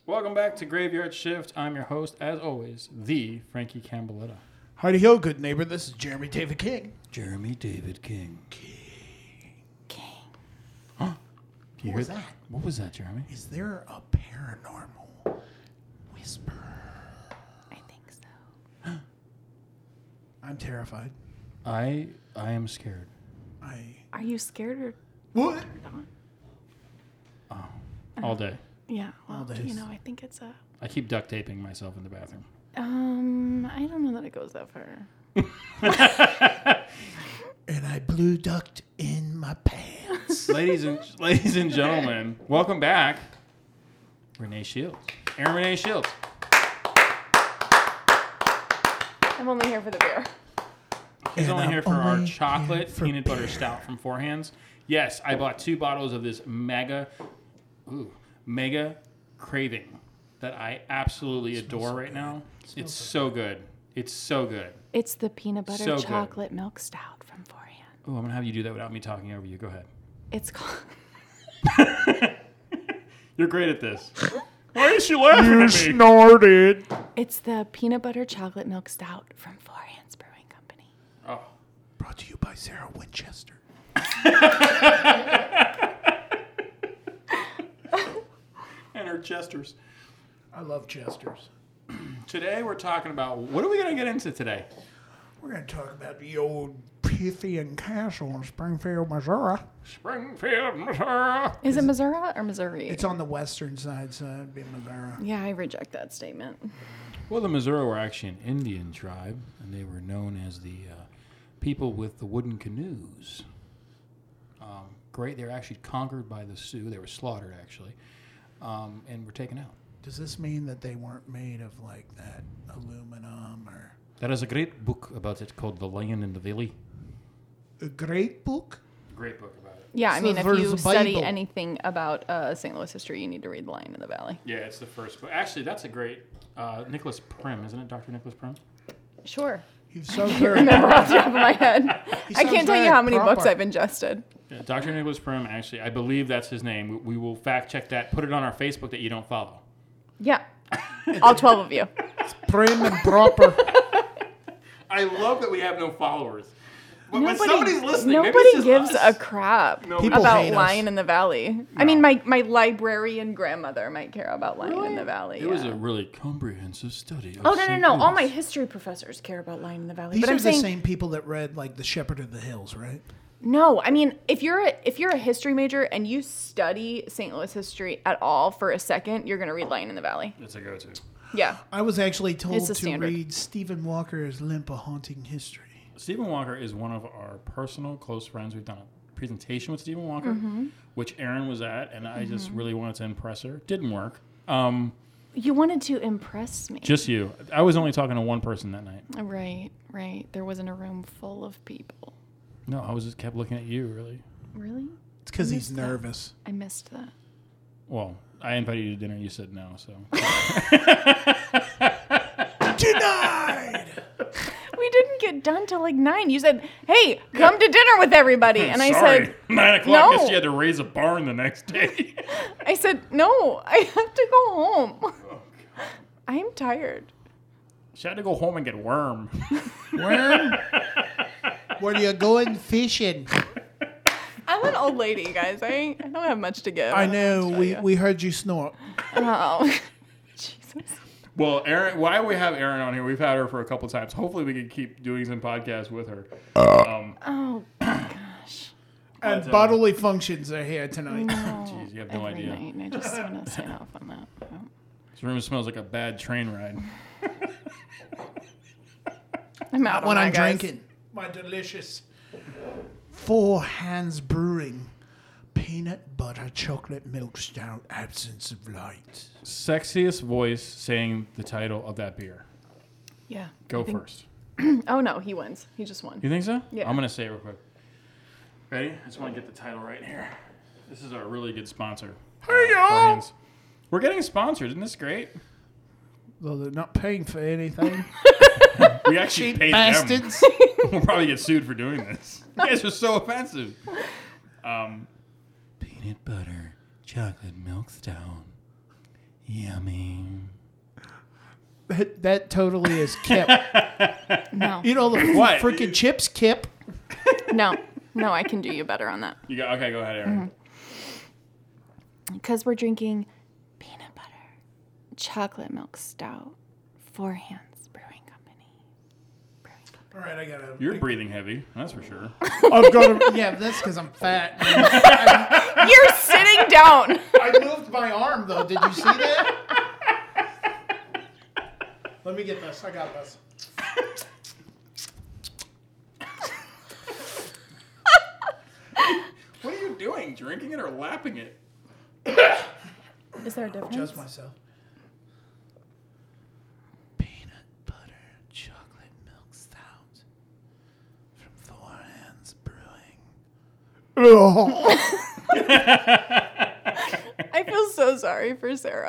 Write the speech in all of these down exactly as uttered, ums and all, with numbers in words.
Welcome back to Graveyard Shift. I'm your host, as always, the Frankie Campbelletta. Heidi ho, good neighbor. This is Jeremy David King. Jeremy David King. King. King. Huh? You What was hear- that? What was that, Jeremy? Is there a paranormal whisper? I think so. I'm terrified. I I am scared. I. Are you scared or What? Oh, all day. Yeah, well, All you days. know, I think it's a. I keep duct taping myself in the bathroom. Um, I don't know that it goes that far. And I blue ducked in my pants. ladies and ladies and gentlemen, welcome back, Renee Shields. Aaron Renee Shields. I'm only here for the beer. He's And only I'm here for our only chocolate here for peanut butter beer. stout from Four Hands. Yes, I bought two bottles of this mega, ooh, mega craving that I absolutely adore right now. It's so good. It's so good. It's the peanut butter So good. chocolate milk stout from Four Hands. Oh, I'm gonna have you do that without me talking over you. Go ahead. It's called. You're great at this. Why is she laughing You at me? snorted. It's the peanut butter chocolate milk stout from Four Hands Brewing Company. Oh. Brought to you by Sarah Winchester. And her Chesters. I love Chesters. Today we're talking about, what are we gonna get into today? We're going to talk about the old Pythian Castle in Springfield, Missouri. Springfield, Missouri. Is it Missouri or Missouri? It's on the western side, so it'd be Missouri. Yeah, I reject that statement. Well, the Missouri were actually an Indian tribe, and they were known as the uh, people with the wooden canoes. Um, great. They were actually conquered by the Sioux. They were slaughtered, actually, um, and were taken out. Does this mean that they weren't made of like that aluminum or That is a great book about it called The Lion and the Valley. a great book? Great book about it. Yeah, I So mean, if there's you a study Bible. anything about uh, Saint Louis history, you need to read The Lion in the Valley. Yeah, it's the first book. Actually, that's a great uh, Nicholas Prim, isn't it? Doctor Nicholas Prim? Sure. You so I very remember off the top of my head. I sounds can't tell you very how many books proper. I've ingested. Yeah, Doctor Nicholas Prim, actually, I believe that's his name. We, we will fact check that. Put it on our Facebook that you don't follow. Yeah. All twelve of you. prim and proper. I love that we have no followers. But when Nobody, somebody's listening, maybe nobody it's just gives us. a crap No, People about hate us. Lion in the Valley. I mean, my, my librarian grandmother might care about Lion in the Valley. It yeah. was a really comprehensive study. Of Oh, no, no, Saint no. All Louis. my history professors care about Lion in the Valley. These but are I'm the saying, same people that read like The Shepherd of the Hills, right? no, I mean, if you're, a, if you're a history major and you study Saint Louis history at all for a second, you're going to read Lion in the Valley. It's a go-to. Yeah. I was actually told It's a to standard. read Stephen Walker's Limp: A Haunting History. Stephen Walker is one of our personal close friends. We've done a presentation with Stephen Walker, Mm-hmm. which Erin was at, and I just really wanted to impress her. Didn't work. Um, You wanted to impress me. just you. I was only talking to one person that night. Right, right. There wasn't a room full of people. No, I was just kept looking at you, really. Really? It's because I he's missed that. nervous. I missed that. Well, I invited you to dinner. You said no, so. Denied! We didn't get done till like nine. You said, "Hey, come to dinner with everybody," and I Sorry. said, Nine o'clock. no. Guess you had to raise a barn the next day. "I said no. I have to go home. I am tired." She had to go home and get worm. Worm? Where you going fishing? I'm an old lady, guys. I, I don't have much to give. I don't know, what to we, tell we heard you snort. you. Oh, Jesus. Well, Erin, why we have Erin on here? We've had her for a couple times. Hopefully, we can keep doing some podcasts with her. Um, Oh gosh. And But, uh, bodily functions are here tonight. No. Jeez, you have no every idea. night, and I just want to sign off on that. Oh. This room smells like a bad train ride. I'm out on When that, I'm guys. drinking my delicious Four Hands Brewing peanut butter chocolate milk stout absence of light. Sexiest voice saying the title of that beer. Yeah. Go I think- first. Oh no, he wins. He just won. You think so? Yeah. I'm going to say it real quick. Ready? I just want to get the title right here. This is our really good sponsor. Hey, Uh, y'all. Four Hands. We're getting sponsored. Isn't this great? Though they're not paying for anything. We actually Cheap paid them. bastards. We'll probably get sued for doing this. You guys are so offensive. Um, peanut butter chocolate milk stout. Yummy. That, that totally is Kip. No, You know the What? freaking chips, Kip. no, no. I can do you better on that. You got okay. Go ahead, Aaron. Because we're drinking peanut butter chocolate milk stout. Four Hands Brewing Company. Brewing Company. All right, I got to. You're breathing heavy. That's for sure. I've got to. Yeah, that's because I'm fat. You're sitting down. I moved my arm though. Did you see that? Let me get this. I got this. What are you doing? Drinking it or lapping it? Is there a difference? Adjust myself. Peanut butter chocolate milk stout from Four Hands Brewing. Oh. I feel so sorry for Sarah.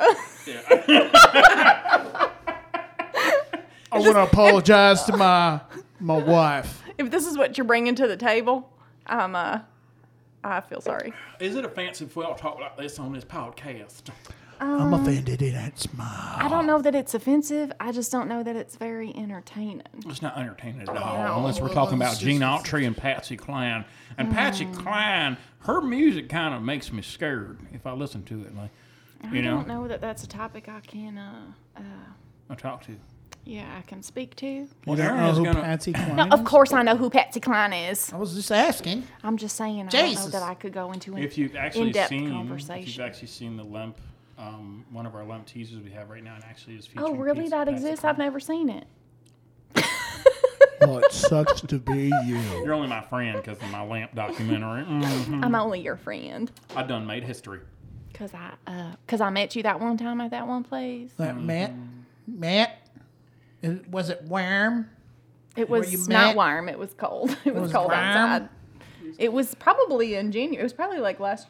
Yeah. I want to apologize to my my wife. If this is what you're bringing to the table, I'm uh, I feel sorry. Is it offensive if we all talk like this on this podcast? I'm offended in that smile. I don't know that it's offensive. I just don't know that it's very entertaining. It's not entertaining at all, No. unless we're Well, talking it's about just- Gene Autry and Patsy Cline. And Patsy Cline, her music kind of makes me scared if I listen to it. Like, you I know, don't know that that's a topic I can, uh, uh, I talk to. yeah, I can speak to. You Well, don't Aaron know is who gonna- Patsy Cline No, is? of course I know who Patsy Cline is. I was just asking. I'm just saying I don't know Jesus. that I could go into an If you've actually in-depth seen, if conversation. you've actually seen the Lemp, um, one of our Lemp teasers we have right now, and actually is featuring. Oh, really? Patsy- That Patsy exists? Cline. I've never seen it. Well, it sucks to be you. You're only my friend because of my Lamp documentary. Mhm. I'm only your friend. I done made history. Cause I, uh, cause I met you that one time at that one place. That Matt, Matt, it- was it Worm? It Were was you not met? warm. It was cold. It was, was cold warm? outside. It was probably in January. It was probably like last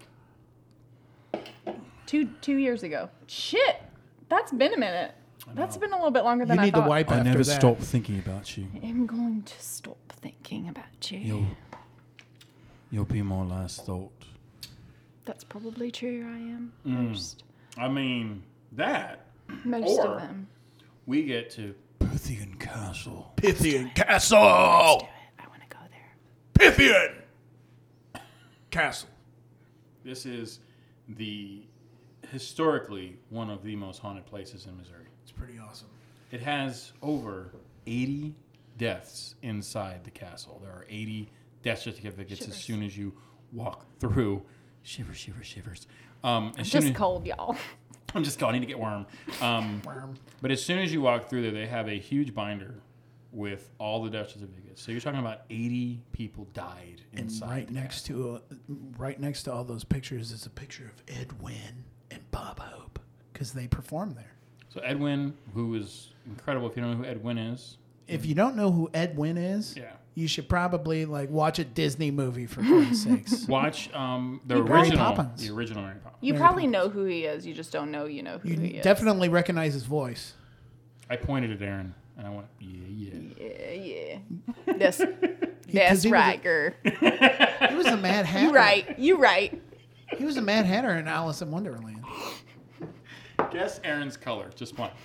two two years ago. Shit, that's been a minute. That's been a little bit longer than You I need thought. to wipe I after never that. stop thinking about you. I'm going to stop thinking about you. You'll, you'll be my last thought. That's probably true. I am Mm. most I mean, that most Or- of them. we get to Pythian Castle. Pythian Do Castle. it. I want to go there. Pythian Castle. This is the historically one of the most haunted places in Missouri. It's pretty awesome. It has over eighty deaths inside the castle. There are eighty death certificates as Shivers. soon as you walk through. Shivers, shivers, shivers. Um, as soon Just as, cold, y'all. I'm just going. I need to get warm. Um, Worm. but as soon as you walk through there, they have a huge binder with all the death certificates. So you're talking about eighty people died And inside. right the next to uh, right next to all those pictures is a picture of Ed Wynn and Bob Hope because they performed there. So Edwin, who is incredible. If you don't know who Edwin is, If you don't know who Ed Wynn is, yeah, you should probably like watch a Disney movie for Christ's sakes. watch um, the You probably- original, Poppins. the original Mary Poppins. You Mary probably know who he is. You just don't know you know who You he is. definitely recognize his voice. I pointed at Aaron and I went, yeah, yeah. Yeah, yeah. That's, 'cause that's he was right, a- girl. He was a Mad Hatter. You right. You right. He was a Mad Hatter in Alice in Wonderland. Guess Aaron's color. Just one.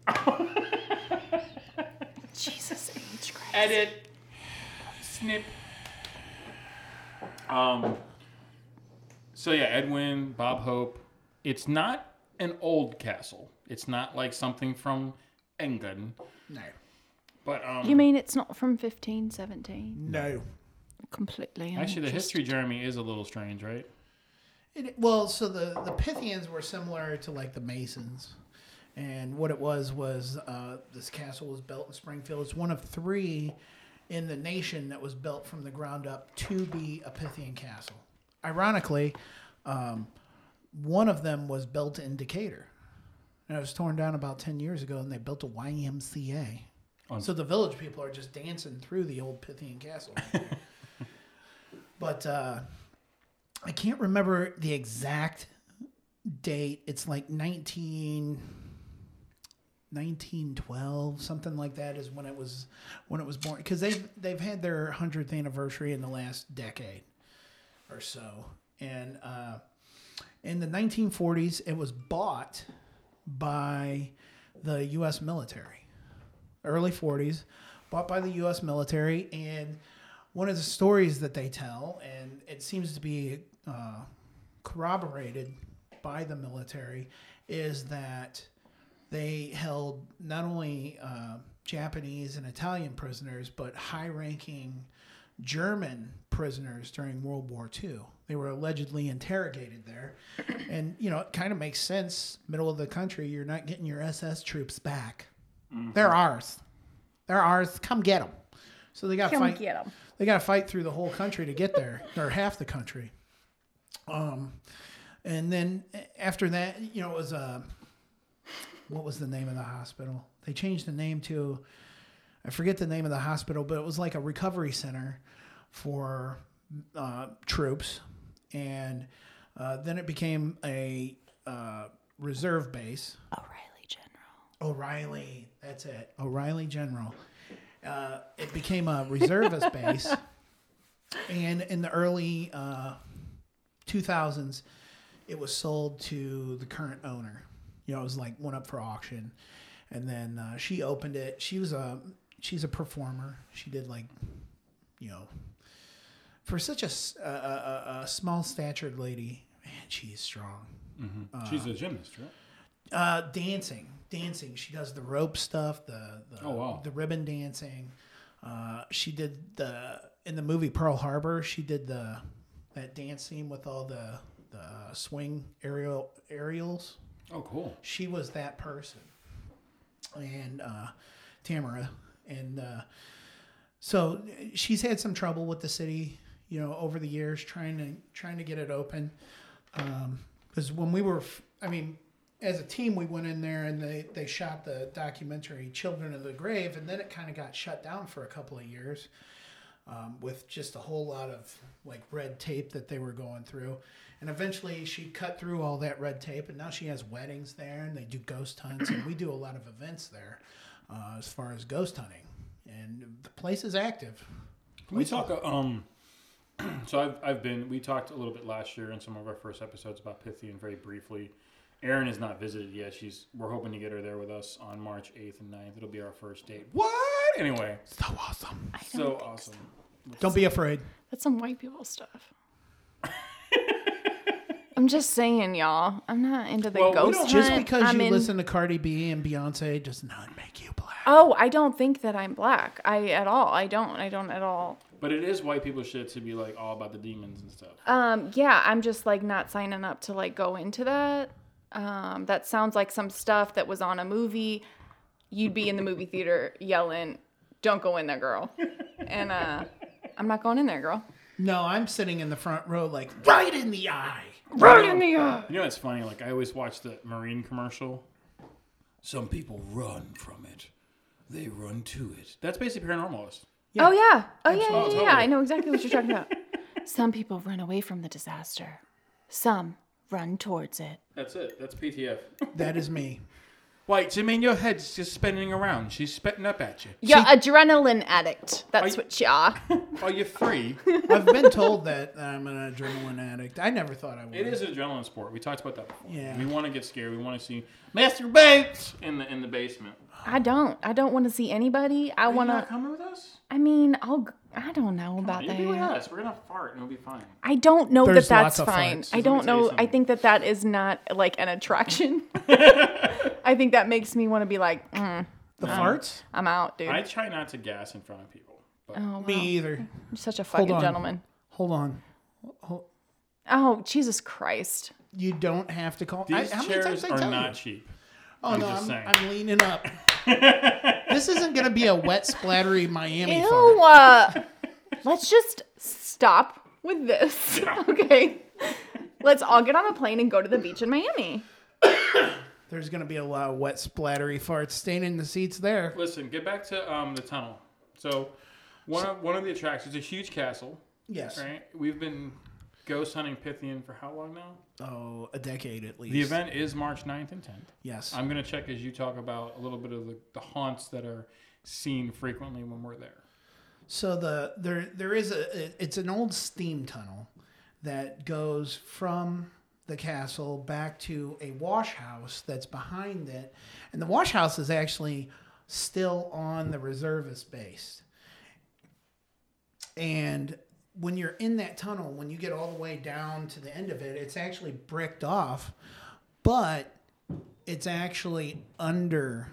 Jesus H. Christ. Edit. Snip. Um. So yeah, Edwin, Bob Hope. It's not an old castle. It's not like something from England. No. But um. You mean it's not from fifteen seventeen? No. Completely. actually, the uninterested. history, Jeremy, is a little strange, right? It, well, so the, the Pythians were similar to like the Masons. And what it was was uh, this castle was built in Springfield. It's one of three in the nation that was built from the ground up to be a Pythian castle. Ironically, um, one of them was built in Decatur. And it was torn down about ten years ago, and they built a Y M C A. On- So the village people are just dancing through the old Pythian castle. But uh, I can't remember the exact date. It's like nineteen, nineteen twelve, something like that is when it was when it was born. Because they've they've had their hundredth anniversary in the last decade or so. And uh, in the nineteen forties, it was bought by the U S military. Early forties, bought by the U S military. And one of the stories that they tell, and it seems to be uh, corroborated by the military, is that they held not only uh, Japanese and Italian prisoners, but high-ranking German prisoners during World War Two. They were allegedly interrogated there. And, you know, it kind of makes sense. Middle of the country, you're not getting your S S troops back. Mm-hmm. They're ours. They're ours. Come get them. So they got to fight. Get 'em. They got to fight through the whole country to get there, or half the country. Um, and then after that, you know, it was uh, what was the name of the hospital? They changed the name to, I forget the name of the hospital, but it was like a recovery center for uh, troops, and uh, then it became a uh, reserve base. O'Reilly General. O'Reilly, that's it. O'Reilly General. Uh, it became a reservist base, and in the early uh, two thousands, it was sold to the current owner. You know, it was like went up for auction, and then uh, she opened it. She was a she's a performer. She did like, you know, for such a, a, a, a small statured lady, man, she's strong. Mm-hmm. Uh, she's a gymnast, right? Uh, dancing, dancing. She does the rope stuff, the the, oh, wow. the ribbon dancing. Uh, she did the in the movie Pearl Harbor. She did the that dance scene with all the the swing aerial aerials. Oh, cool. She was that person, and uh, Tamara, and uh, so she's had some trouble with the city, you know, over the years trying to trying to get it open. Because um, when we were, I mean. As a team, we went in there and they, they shot the documentary Children of the Grave, and then it kind of got shut down for a couple of years um, with just a whole lot of like red tape that they were going through. And eventually she cut through all that red tape, and now she has weddings there, and they do ghost hunts, and we do a lot of events there uh, as far as ghost hunting. And the place is active. Can we talk, uh, um, so I've, I've been, we talked a little bit last year in some of our first episodes about Pythian very briefly. Erin has not visited yet. She's we're hoping to get her there with us on March eighth and ninth. It'll be our first date. What? Anyway. So awesome. So awesome. So. Don't be afraid. That's some white people stuff. I'm just saying, y'all. I'm not into the well, ghost hunt. Just because I'm you in... listen to Cardi B and Beyonce does not make you black. Oh, I don't think that I'm black. I at all. I don't. I don't at all. But it is white people shit to be like all about the demons and stuff. Um. Yeah. I'm just like not signing up to like go into that. Um, that sounds like some stuff that was on a movie. You'd be in the movie theater yelling, "Don't go in there, girl." And uh, I'm not going in there, girl. No, I'm sitting in the front row, like right in the eye. Right in the eye. You know, it's funny. Like I always watch the Marine commercial. Some people run from it. They run to it. That's basically Paranormalist. Yeah. Oh yeah. Oh yeah. Yeah, oh, yeah, totally. yeah. I know exactly what you're talking about. Some people run away from the disaster. Some run towards it. That's it. That's P T F. That is me. Wait, do you mean your head's just spinning around? She's spitting up at you. You're an adrenaline addict. That's are what you are. Are you free? I've been told that I'm an adrenaline addict. I never thought I would. It is an adrenaline sport. We talked about that before. Yeah. We want to get scared. We want to see masturbates in the in the basement. I don't. I don't want to see anybody. I want to. Are you not coming with us? I mean, I'll. I don't know about on, that. You be with us. We're gonna fart and it'll be fine. I don't know There's that that's lots of fine. farts. I don't know. I think that that is not like an attraction. I think that makes me want to be like, mm, the um, farts. I'm out, dude. I try not to gas in front of people. But. Oh, wow. Me either. You're such a fucking Hold on. gentleman. Hold on. Hold. Oh, Jesus Christ. You don't have to call. These I, how many times chairs I are tell not you? cheap. Oh I'm no, just I'm, saying. I'm leaning up. This isn't gonna be a wet, splattery Miami Ew. fart. Uh, let's just stop with this. Okay. Let's all get on a plane and go to the beach in Miami. There's gonna be a lot of wet, splattery farts staining the seats there. Listen, get back to um, the tunnel. So, one of one of the attractions is a huge castle. Yes. Right. We've been ghost hunting Pythian for how long now? Oh, a decade at least. The event is March ninth and tenth. Yes. I'm going to check as you talk about a little bit of the, the haunts that are seen frequently when we're there. So the there there is a it's an old steam tunnel that goes from the castle back to a wash house that's behind it. And the wash house is actually still on the reservist base. And when you're in that tunnel, when you get all the way down to the end of it, it's actually bricked off, but it's actually under.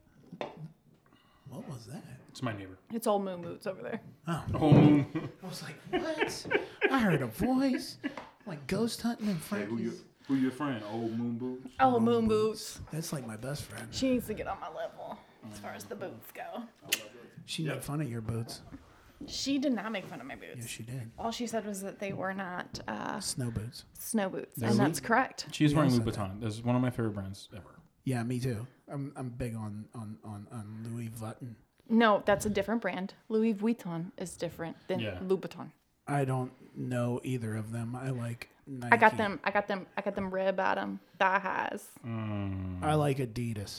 What was that? It's my neighbor. It's old Moon Boots over there. Oh, Oh, I was like, what? I heard a voice, like ghost hunting in hey, who you Frankie's. who your friend? Old Moon Boots. Oh, Moon Boots. That's like my best friend. She needs to get on my level as far as the boots go. She made fun of your boots. She did not make fun of my boots. Yes, she did. All she said was that they were not uh, Snow boots. snow boots, They're and Louis- that's correct. She's We wearing all Louis said Vuitton. This is one of my favorite brands ever. Yeah, me too. I'm I'm big on on on, on Louis Vuitton. No, that's a different brand. Louis Vuitton is different than Yeah. Louboutin. I don't know either of them. I like Nike. I got them. I got them. I got them rib bottom thigh highs. Mm. I like Adidas.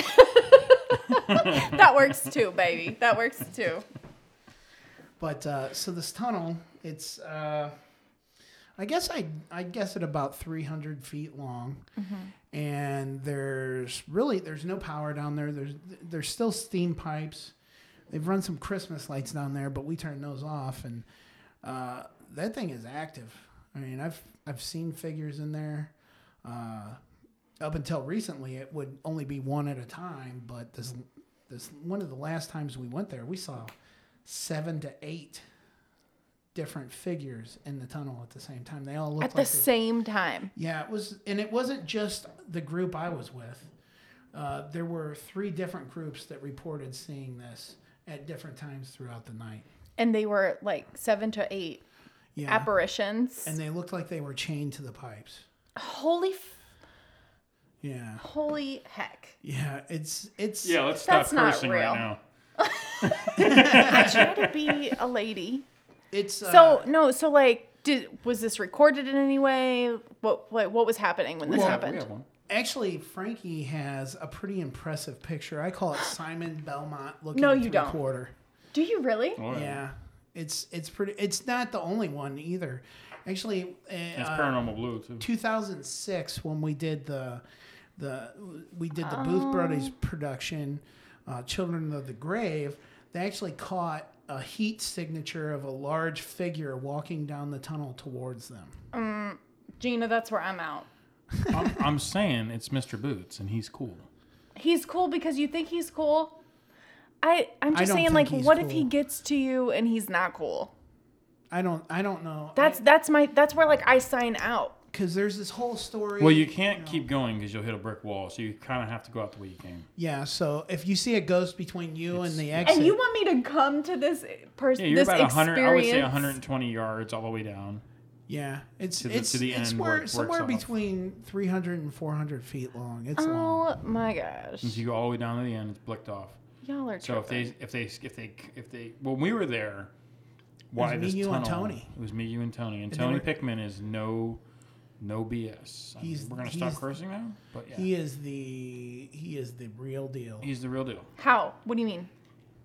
That works too, baby. That works too. But uh, so this tunnel, it's uh, I guess I I guess it about three hundred feet long, Mm-hmm. and there's really there's no power down there. There's there's still steam pipes. They've run some Christmas lights down there, but we turned those off, and uh, that thing is active. I mean, I've I've seen figures in there. Uh, up until recently, it would only be one at a time, but this this one of the last times we went there, we saw seven to eight different figures in the tunnel at the same time. They all looked At the like they- same time. yeah, it was, and it wasn't just the group I was with. Uh, there were three different groups that reported seeing this at different times throughout the night. And they were like seven to eight Yeah, apparitions. and they looked like they were chained to the pipes. holy, f- Yeah, holy heck. yeah, it's it's Yeah, let's stop That's not cursing real. right now. I try to be a lady. it's uh, So no, so like, did was this recorded in any way? What what what was happening when this We have- happened? We have one. Actually, Frankie has a pretty impressive picture. I call it Simon Belmont looking No, you three don't. quarter. Do you really? Oh, Yeah, it's it's pretty. It's not the only one either. Actually, It's uh, Paranormal Blue too. two thousand six when we did the the we did the Booth Brothers production, uh, Children of the Grave. They actually caught a heat signature of a large figure walking down the tunnel towards them. Gina, that's where I'm out. I'm, I'm saying it's Mister Boots, and he's cool. He's cool because you think he's cool. I I'm I just don't saying, think like, he's what if he cool. gets to you and he's not cool? I don't I don't know. That's that's my that's where like I sign out. because there's this whole story. Well, you can't know. keep going because you'll hit a brick wall, so you kind of have to go out the way you came. Yeah, so if you see a ghost between you It's- and the it's- exit, And you want me to come to this person, Yeah, you're this about one hundred. I would say experience? one hundred twenty yards all the way down. yeah, it's to the- it's to the it's end where, where it works somewhere off. between three hundred and four hundred feet long. It's long. Oh my gosh, Since you go all the way down to the end, it's blicked off. y'all are So if tripping. they, if they, if they, if they, when we were there, why me, this you, tunnel? and Tony. It was me, you, and Tony. And, And they Tony were- Pickman is no, no B S. I mean, He's- we're gonna he's- stop cursing now, but yeah, He is the he is the real deal. he's the real deal. How? What do you mean?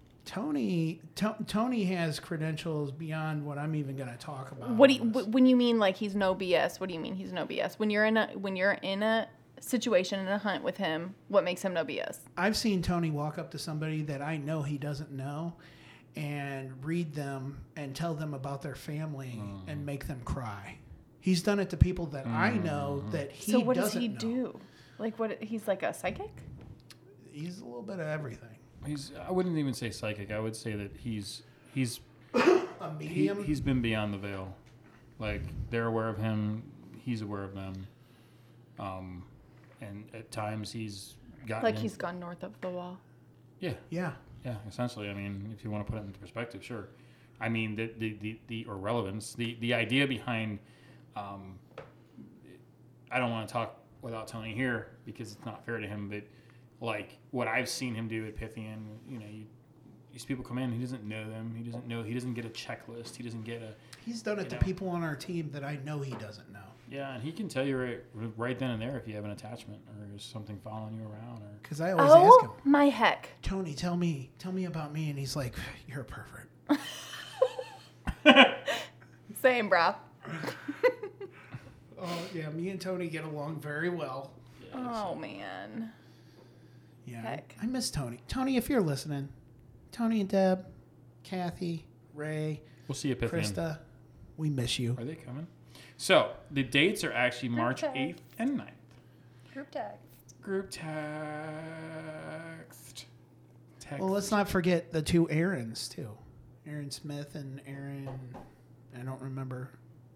Tony to, Tony has credentials beyond what I'm even going to talk about. What do you, on this. wh- when you mean like he's no B S? What do you mean he's no B S? When you're in a when you're in a situation in a hunt with him, what makes him no B S? I've seen Tony walk up to somebody that I know he doesn't know and read them and tell them about their family Mm. and make them cry. He's done it to people that I know that he so what does doesn't he know. do? Like what? He's like a psychic? He's a little bit of everything. He's. I wouldn't even say psychic. I would say that he's he's A he, medium. he's been beyond the veil. Like they're aware of him. He's aware of them. Um, and at times he's gotten Like in- he's gone north of the wall? yeah. yeah. Yeah, essentially. I mean, if you want to put it into perspective, sure. I mean, the the the, the or relevance, the the idea behind. Um, I don't want to talk without telling you here because it's not fair to him. But like what I've seen him do at Pythian, you know, you, these people come in, he doesn't know them. He doesn't know. He doesn't get a checklist. He doesn't get a. He's done it You to know. people on our team that I know he doesn't know. Yeah, and he can tell you right, right then and there if you have an attachment or is something following you around or. Because I always ask him, Oh my heck! Tony, tell me, tell me about me, and he's like, "You're a pervert." Same, bro. oh yeah, me and Tony get along very well. Oh man. Yeah, Heck. I miss Tony. Tony, if you're listening, Tony and Deb, Kathy, Ray, We'll see you, Pythian. Krista, we miss you. Are they coming? So the dates are actually March Okay. eighth and ninth. Group text. Group text. Text. Well, let's not forget the two Aarons too, Aaron Smith and Aaron. I don't remember.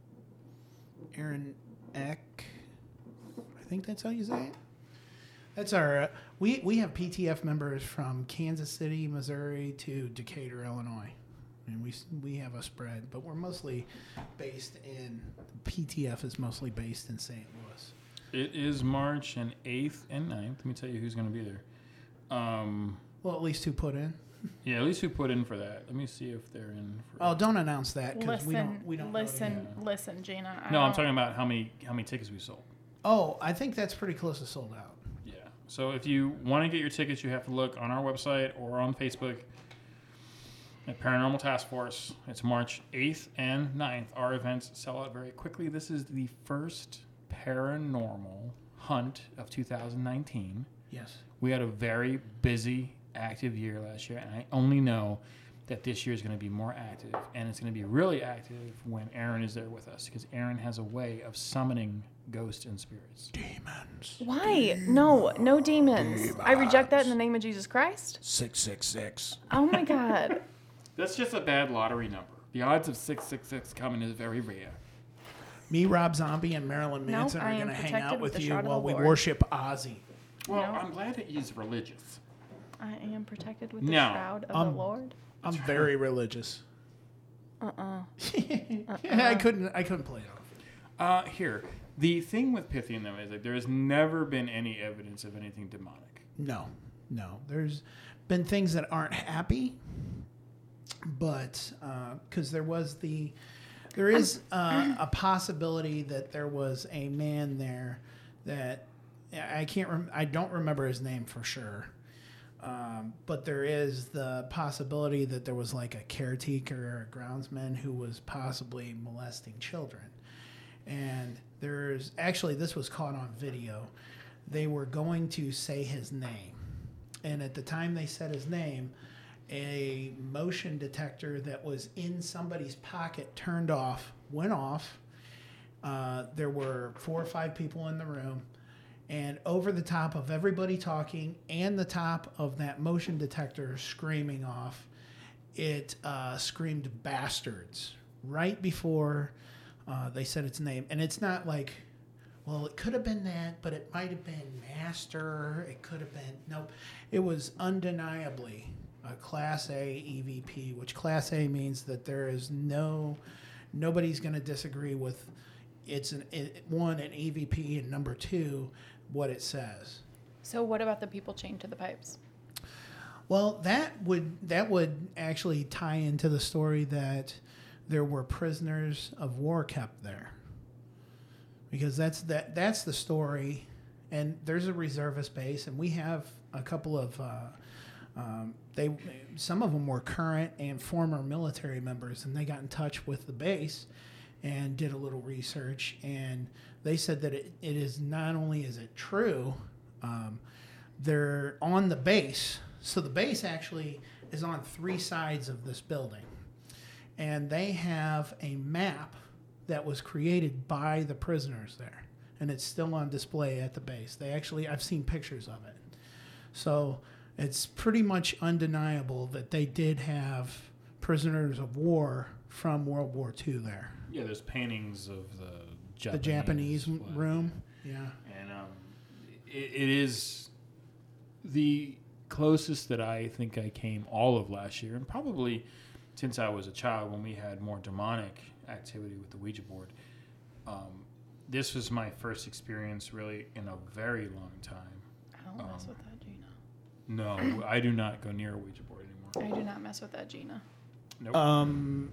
Aaron Eck. I think that's how you say it. That's our. Uh, we we have P T F members from Kansas City, Missouri to Decatur, Illinois, and we s- we have a spread, but we're mostly based in. P T F is mostly based in Saint Louis. It is March and eighth and ninth. Let me tell you who's going to be there. Um, Well, at least two put in. yeah, at least who put in for that. Let me see if they're in. For Oh, don't announce that because Listen, we don't we don't know listen, yet. listen, Gina. I no, I'm don't- talking about how many how many tickets we sold. Oh, I think that's pretty close to sold out. Yeah. So if you want to get your tickets, you have to look on our website or on Facebook at Paranormal Task Force. It's March eighth and ninth. Our events sell out very quickly. This is the first paranormal hunt of two thousand nineteen. Yes. We had a very busy, active year last year, and I only know that this year is going to be more active, and it's going to be really active when Aaron is there with us, because Aaron has a way of summoning ghosts and spirits. Demons. Why? No, no demons. I reject that in the name of Jesus Christ. Six six six. Oh my God. That's just a bad lottery number. The odds of six six six coming is very rare. Me, Rob Zombie, and Marilyn Nope, Manson I are am going to hang protected out with with the you shroud of while the we Lord. worship Ozzy. Well, No. I'm glad that he's religious. I am protected with the No. shroud of Um, the Lord. I'm very religious. Uh-uh. I couldn't. I couldn't play it off. Uh, here, the thing with Pythian, though, is that there has never been any evidence of anything demonic. No, no. There's been things that aren't happy, but because there was the, there is uh, a possibility that there was a man there that I can't. Rem- I don't remember his name for sure. Um, but there is the possibility that there was like a caretaker or a groundsman who was possibly molesting children. And there's actually, this was caught on video. They were going to say his name. And at the time they said his name, a motion detector that was in somebody's pocket turned off, went off. Uh, there were four or five people in the room. And over the top of everybody talking and the top of that motion detector screaming off, it uh, screamed bastards right before uh, they said its name. And it's not like, well, it could have been that, but it might have been master. It could have been, nope. It was undeniably a Class A E V P, which Class A means that there is no, nobody's going to disagree with it's an it, one, an E V P, and number two, what it says. So what about the people chained to the pipes? Well, that would that would actually tie into the story that there were prisoners of war kept there, because that's that that's the story, and there's a reservist base, and we have a couple of uh, um, they some of them were current and former military members, and they got in touch with the base and did a little research, and they said that it, it is not only is it true, um, they're on the base. So the base actually is on three sides of this building, and they have a map that was created by the prisoners there, and it's still on display at the base. They actually, I've seen pictures of it. So it's pretty much undeniable that they did have prisoners of war from World War Two there. Yeah, there's paintings of the Japanese, The Japanese flag. room, yeah. And um, it, it is the closest that I think I came all of last year, and probably since I was a child when we had more demonic activity with the Ouija board. Um, this was my first experience really in a very long time. I don't mess Um, with that, Gina. No, I do not go near a Ouija board anymore. I do not mess with that, Gina. Nope. Um,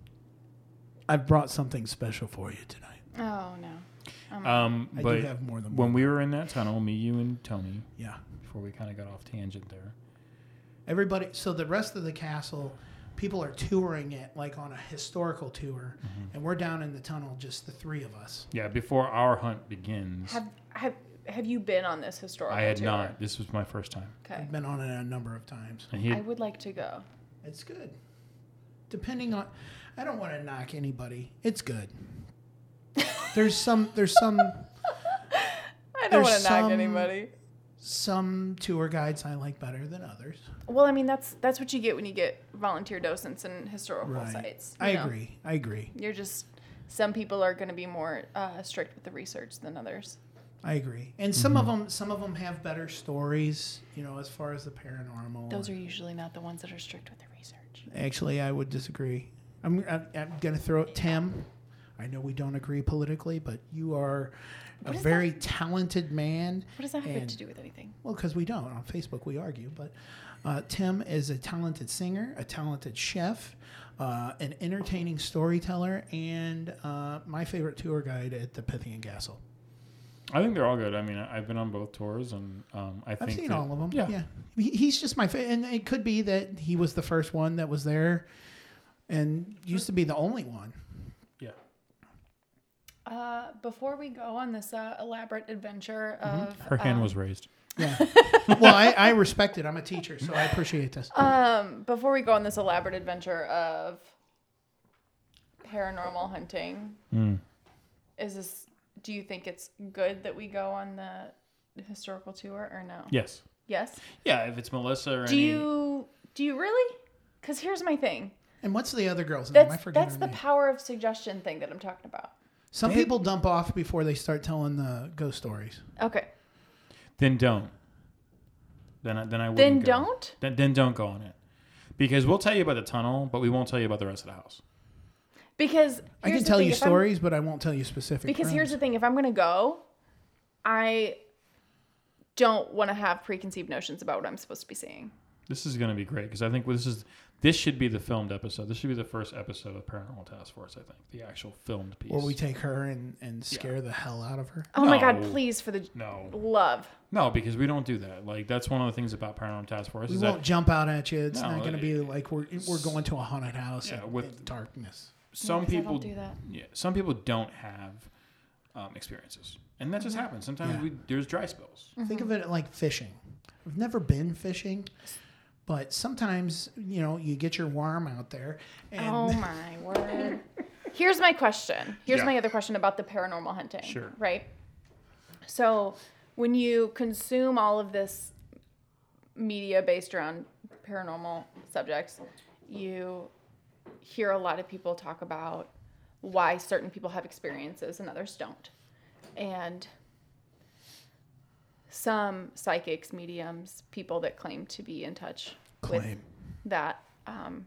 I've brought something special for you tonight. Oh, no. I'm um, I but do have more than when one. we were in that tunnel, me, you, and Tony, Yeah. before we kind of got off tangent there. Everybody, so the rest of the castle people are touring it like on a historical tour, Mm-hmm. and we're down in the tunnel, just the three of us. Yeah, before our hunt begins, Have have have you been on this historical I had tour? not. This was my first time. Okay. I've been on it a number of times. And he I had, would like to go. It's good. Depending on, I don't want to knock anybody. It's good. There's some. There's some. I don't want There's to knock some- anybody. Some tour guides I like better than others. Well, I mean that's that's what you get when you get volunteer docents in historical sites. you I know? agree. I agree. You're just some people are going to be more uh, strict with the research than others. I agree. And some of them, some of them have better stories. You know, as far as the paranormal. Those are usually not the ones that are strict with the research. Actually, I would disagree. I'm. I'm, I'm going to throw it, Tim. I know we don't agree politically, but you are a What is very talented man. What does that have And- to do with anything? Well, because we don't. On Facebook, we argue. But uh, Tim is a talented singer, a talented chef, uh, an entertaining storyteller, and uh, my favorite tour guide at the Pythian Castle. I think they're all good. I mean, I- I've been on both tours, and um, I I've think seen that- all of them. Yeah. Yeah. He, he's just my favorite. And it could be that he was the first one that was there and used to be the only one. Yeah. Uh, before we go on this uh, elaborate adventure of Her hand um, was raised. Yeah. Well, I, I respect it. I'm a teacher, so I appreciate this. um, before we go on this elaborate adventure of paranormal hunting, Mm. is this? Do you think it's good that we go on the historical tour or no? Yes. Yes. Yeah, if it's Melissa or Do any... you? Do you really? Because here's my thing. And what's the other girl's name? I That's forget that's her the name. power of suggestion thing that I'm talking about. Some They- people dump off before they start telling the ghost stories. Okay. Then don't. Then I, then I wouldn't Then go. don't. Then, then don't go on it. Because we'll tell you about the tunnel, but we won't tell you about the rest of the house. Because I here's can the tell thing, you if I'm- stories, but I won't tell you specific. Because here's rooms. the thing: if I'm gonna go, I don't want to have preconceived notions about what I'm supposed to be seeing. This is going to be great because I think this is this should be the filmed episode. This should be the first episode of Paranormal Task Force. I think the actual filmed piece. Or we take her and, and scare the hell out of her. Oh my God! No. Please, for the no, love. no, because we don't do that. Like that's one of the things about Paranormal Task Force We is won't that jump out at you. It's No, not going to it- be like we're we're going to a haunted house Yeah, in, with- in darkness. some Yeah, 'cause I people don't do that. Yeah, some people don't have um, experiences, and that just happens. Sometimes Yeah. we, there's dry spells. Think of it like fishing. I've never been fishing, but sometimes you know you get your worm out there. And Oh my word! Here's my question. Here's Yeah. my other question about the paranormal hunting. Sure. Right. So when you consume all of this media based around paranormal subjects, you hear a lot of people talk about why certain people have experiences and others don't. And some psychics, mediums, people that claim to be in touch with Claim. that um,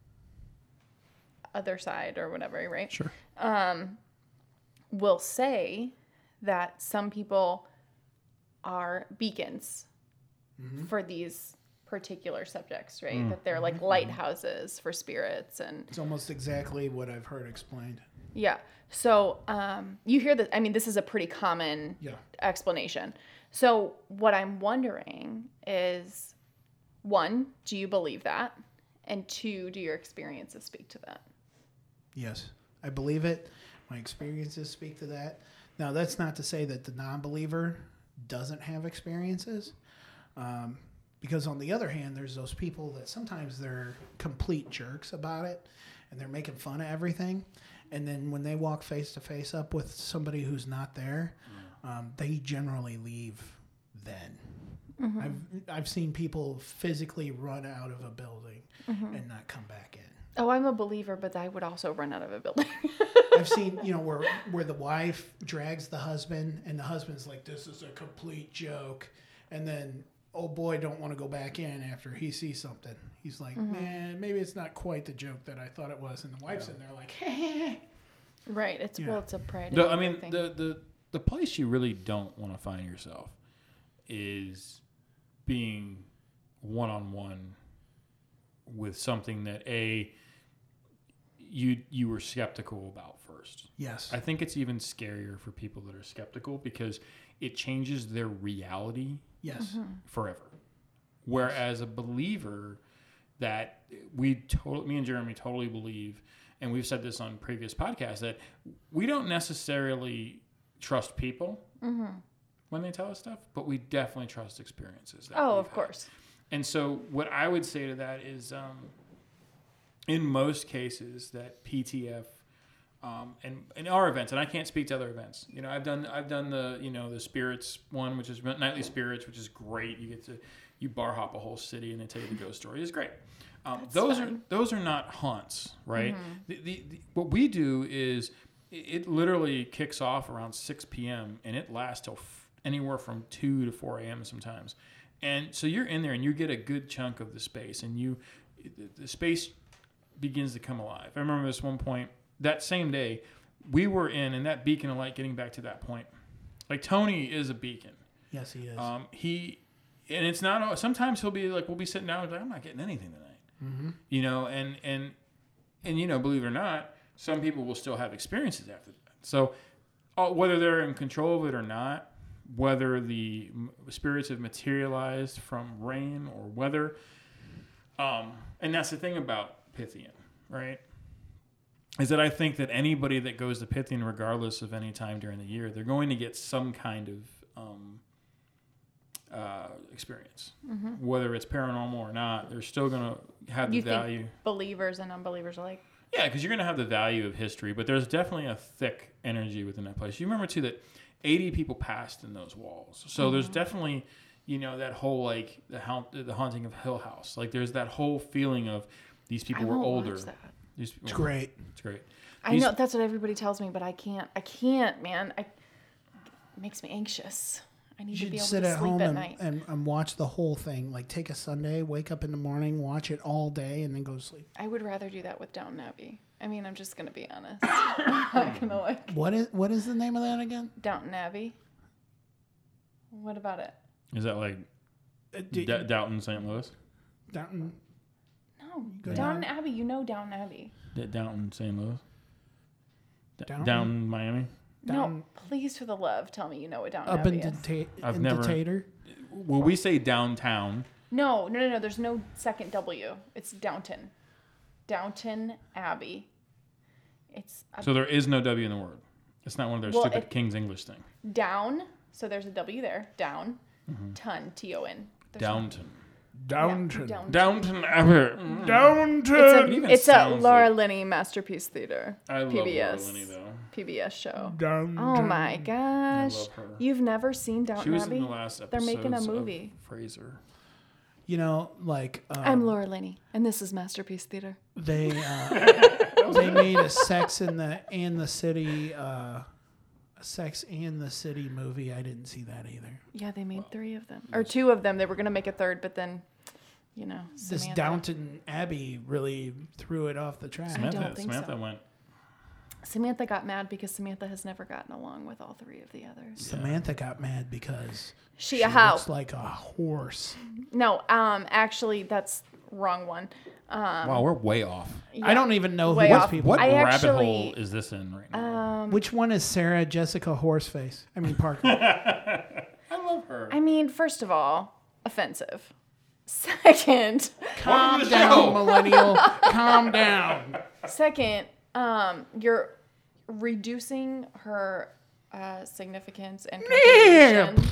other side or whatever, right? Sure. Will say that some people are beacons for these particular subjects, right? That they're like lighthouses for spirits and It's almost exactly what I've heard explained. yeah. So um, you hear that. I mean, this is a pretty common Yeah. explanation. So what I'm wondering is, one, do you believe that? And two, do your experiences speak to that? Yes, I believe it. My experiences speak to that. Now, that's not to say that the non-believer doesn't have experiences. Um, because on the other hand, there's those people that sometimes they're complete jerks about it and they're making fun of everything. And then when they walk face to face up with somebody who's not there, um, they generally leave then. I've I've seen people physically run out of a building and not come back in. Oh, I'm a believer, but I would also run out of a building. I've seen, you know, where where the wife drags the husband and the husband's like, this is a complete joke. And then, oh boy, don't want to go back in after he sees something. He's like, man, maybe it's not quite the joke that I thought it was. And the wife's in there like, Right. It's Yeah. well, it's a pride. No, I mean thing. the, the the place you really don't want to find yourself is being one on one with something that a you you were skeptical about first. yes. I think it's even scarier for people that are skeptical because it changes their reality yes. forever. Whereas a believer, that we totally, me and Jeremy totally believe, and we've said this on previous podcasts, that we don't necessarily trust people mm-hmm. when they tell us stuff, but we definitely trust experiences. That oh, we've of had. course. And so what I would say to that is, um, in most cases, that P T F um, and in our events, and I can't speak to other events. You know, I've done I've done the you know the spirits one, which is nightly spirits, which is great. You get to you bar hop a whole city and they tell you the ghost story. It's great. Um, those fun. are those are not haunts, right? Mm-hmm. The, the, the, what we do is it, it literally kicks off around six p.m. and it lasts till f- anywhere from two to four a.m. sometimes. And so you're in there and you get a good chunk of the space, and you the, the space begins to come alive. I remember this one point that same day we were in, and that beacon of light. Getting back to that point, like Tony is a beacon. Yes, he is. Um, he and it's not. Sometimes he'll be like, we'll be sitting down and like, I'm not getting anything tonight. Mm-hmm. You know, and and and you know, believe it or not, some people will still have experiences after that. So uh, whether they're in control of it or not, whether the spirits have materialized from rain or weather, um, and that's the thing about Pythian, right? Is that I think that anybody that goes to Pythian, regardless of any time during the year, they're going to get some kind of um, uh, experience, mm-hmm. whether it's paranormal or not. They're still going to have the you value. Think believers and unbelievers alike. Yeah, because you're going to have the value of history, but there's definitely a thick energy within that place. You remember too that eighty people passed in those walls, so mm-hmm. there's definitely, you know, that whole like the haunt, the haunting of Hill House. Like there's that whole feeling of these people I were won't older. Watch that. These people, it's great. It's great. I These, know that's what everybody tells me, but I can't. I can't, man. I, it makes me anxious. I need you to be able sit to at sleep home at and, night. And, and watch the whole thing. Like take a Sunday, wake up in the morning, watch it all day, and then go to sleep. I would rather do that with Downton Abbey. I mean, I'm just gonna be honest. I'm not gonna like. What is what is the name of that again? Downton Abbey. What about it? Is that like uh, D- D- Downton, Saint Louis? Downton. No, Downton Abbey. You know Downton Abbey. D- Downton, Saint Louis. D- Downton? Downton, Miami. Downton. No, please, for the love, tell me you know what Downton Up Abbey in is. deta- I've in never. Detator? Well, we say downtown. No, no, no, no. There's no second W. It's Downton. Downton Abbey. It's a, so there is no W in the word. It's not one of their well, stupid it, King's English thing. Down. So there's a W there. Down. Mm-hmm. Ton. T O N. Downton. Downton. Yeah, Downton Abbey. Mm. Downton. It's a, it's a Laura like, Linney Masterpiece Theater. I P B S, love Laura Linney, though. P B S show. Downton. Oh my gosh. I love her. You've never seen Downton She was Abbey? in the last episode. They're making a movie. Fraser. You know, like um, I'm Laura Linney, and this is Masterpiece Theater. They uh, they made a Sex in the and the City, uh, Sex and the City movie. I didn't see that either. Yeah, they made three of them, or two of them. They were gonna make a third, but then, you know, this Samantha. Downton Abbey really threw it off the track. Samantha, I don't think Samantha so. went. Samantha got mad because Samantha has never gotten along with all three of the others. Samantha got mad because she, she how? looks like a horse. No, um, actually, that's wrong one. Um, Wow, we're way off. yeah, I don't even know who way these off. people What are. I rabbit actually- hole is this in right now? Um, Which one is Sarah Jessica Horseface? I mean Parker. I love her. I mean, first of all, offensive. Second, Calm to the down, show. millennial. Calm down. second, um, you're reducing her uh, significance and contribution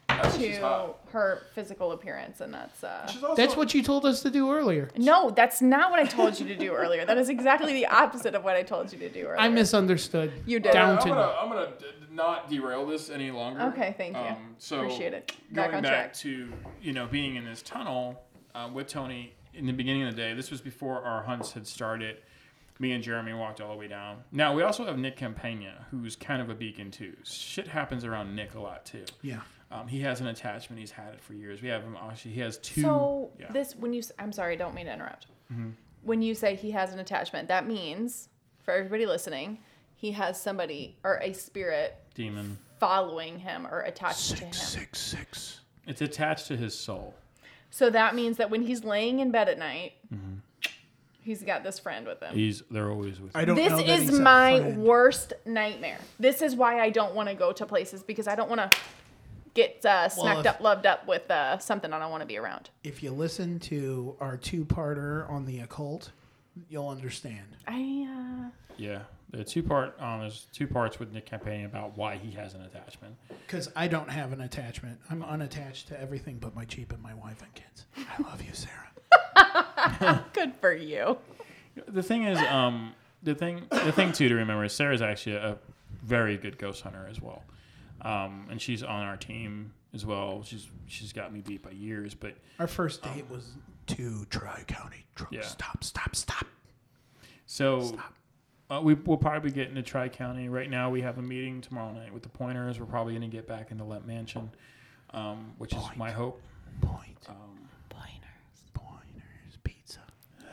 to her physical appearance, and that's uh. That's what you told us to do earlier. No, that's not what I told you to do earlier. That is exactly the opposite of what I told you to do earlier. I misunderstood. You did. Down- I'm Downton. gonna, I'm gonna d- not derail this any longer. Okay, thank you. Um, so Appreciate it. Back going on back track. to you know being in this tunnel uh, with Tony in the beginning of the day. This was before our hunts had started. Me and Jeremy walked all the way down. Now we also have Nick Campagna, who's kind of a beacon too. Shit happens around Nick a lot too. Yeah. Um, he has an attachment. He's had it for years. We have him. Actually, he has two. So yeah. this, when you, s- I'm sorry, I don't mean to interrupt. Mm-hmm. When you say he has an attachment, that means, for everybody listening, he has somebody or a spirit demon following him or attached to him. Six, six. It's attached to his soul. So that means that when he's laying in bed at night, Mm-hmm. he's got this friend with him. He's. They're always with. I him. don't know This that is he's a my friend. worst nightmare. This is why I don't want to go to places because I don't want to get uh, smacked if- up, loved up with uh, something I don't want to be around. If you listen to our two-parter on the occult, you'll understand. I uh, Yeah, the two part. Um, there's two parts with Nick campaigning about why he has an attachment. Because I don't have an attachment. I'm unattached to everything but my Jeep and my wife and kids. I love you, Sarah. good for you. The thing is, um, the thing, the thing too to remember is Sarah's actually a very good ghost hunter as well, um, and she's on our team as well. She's she's got me beat by years, but Our first date was to Tri-County truck. Yeah. Stop, stop, stop. so Stop. uh, we we'll probably get into Tri County. Right now, we have a meeting tomorrow night with the Pointers. We're probably going to get back into Lemp Mansion, um, which is my hope. Point. Um, Pointers. Pointers pizza.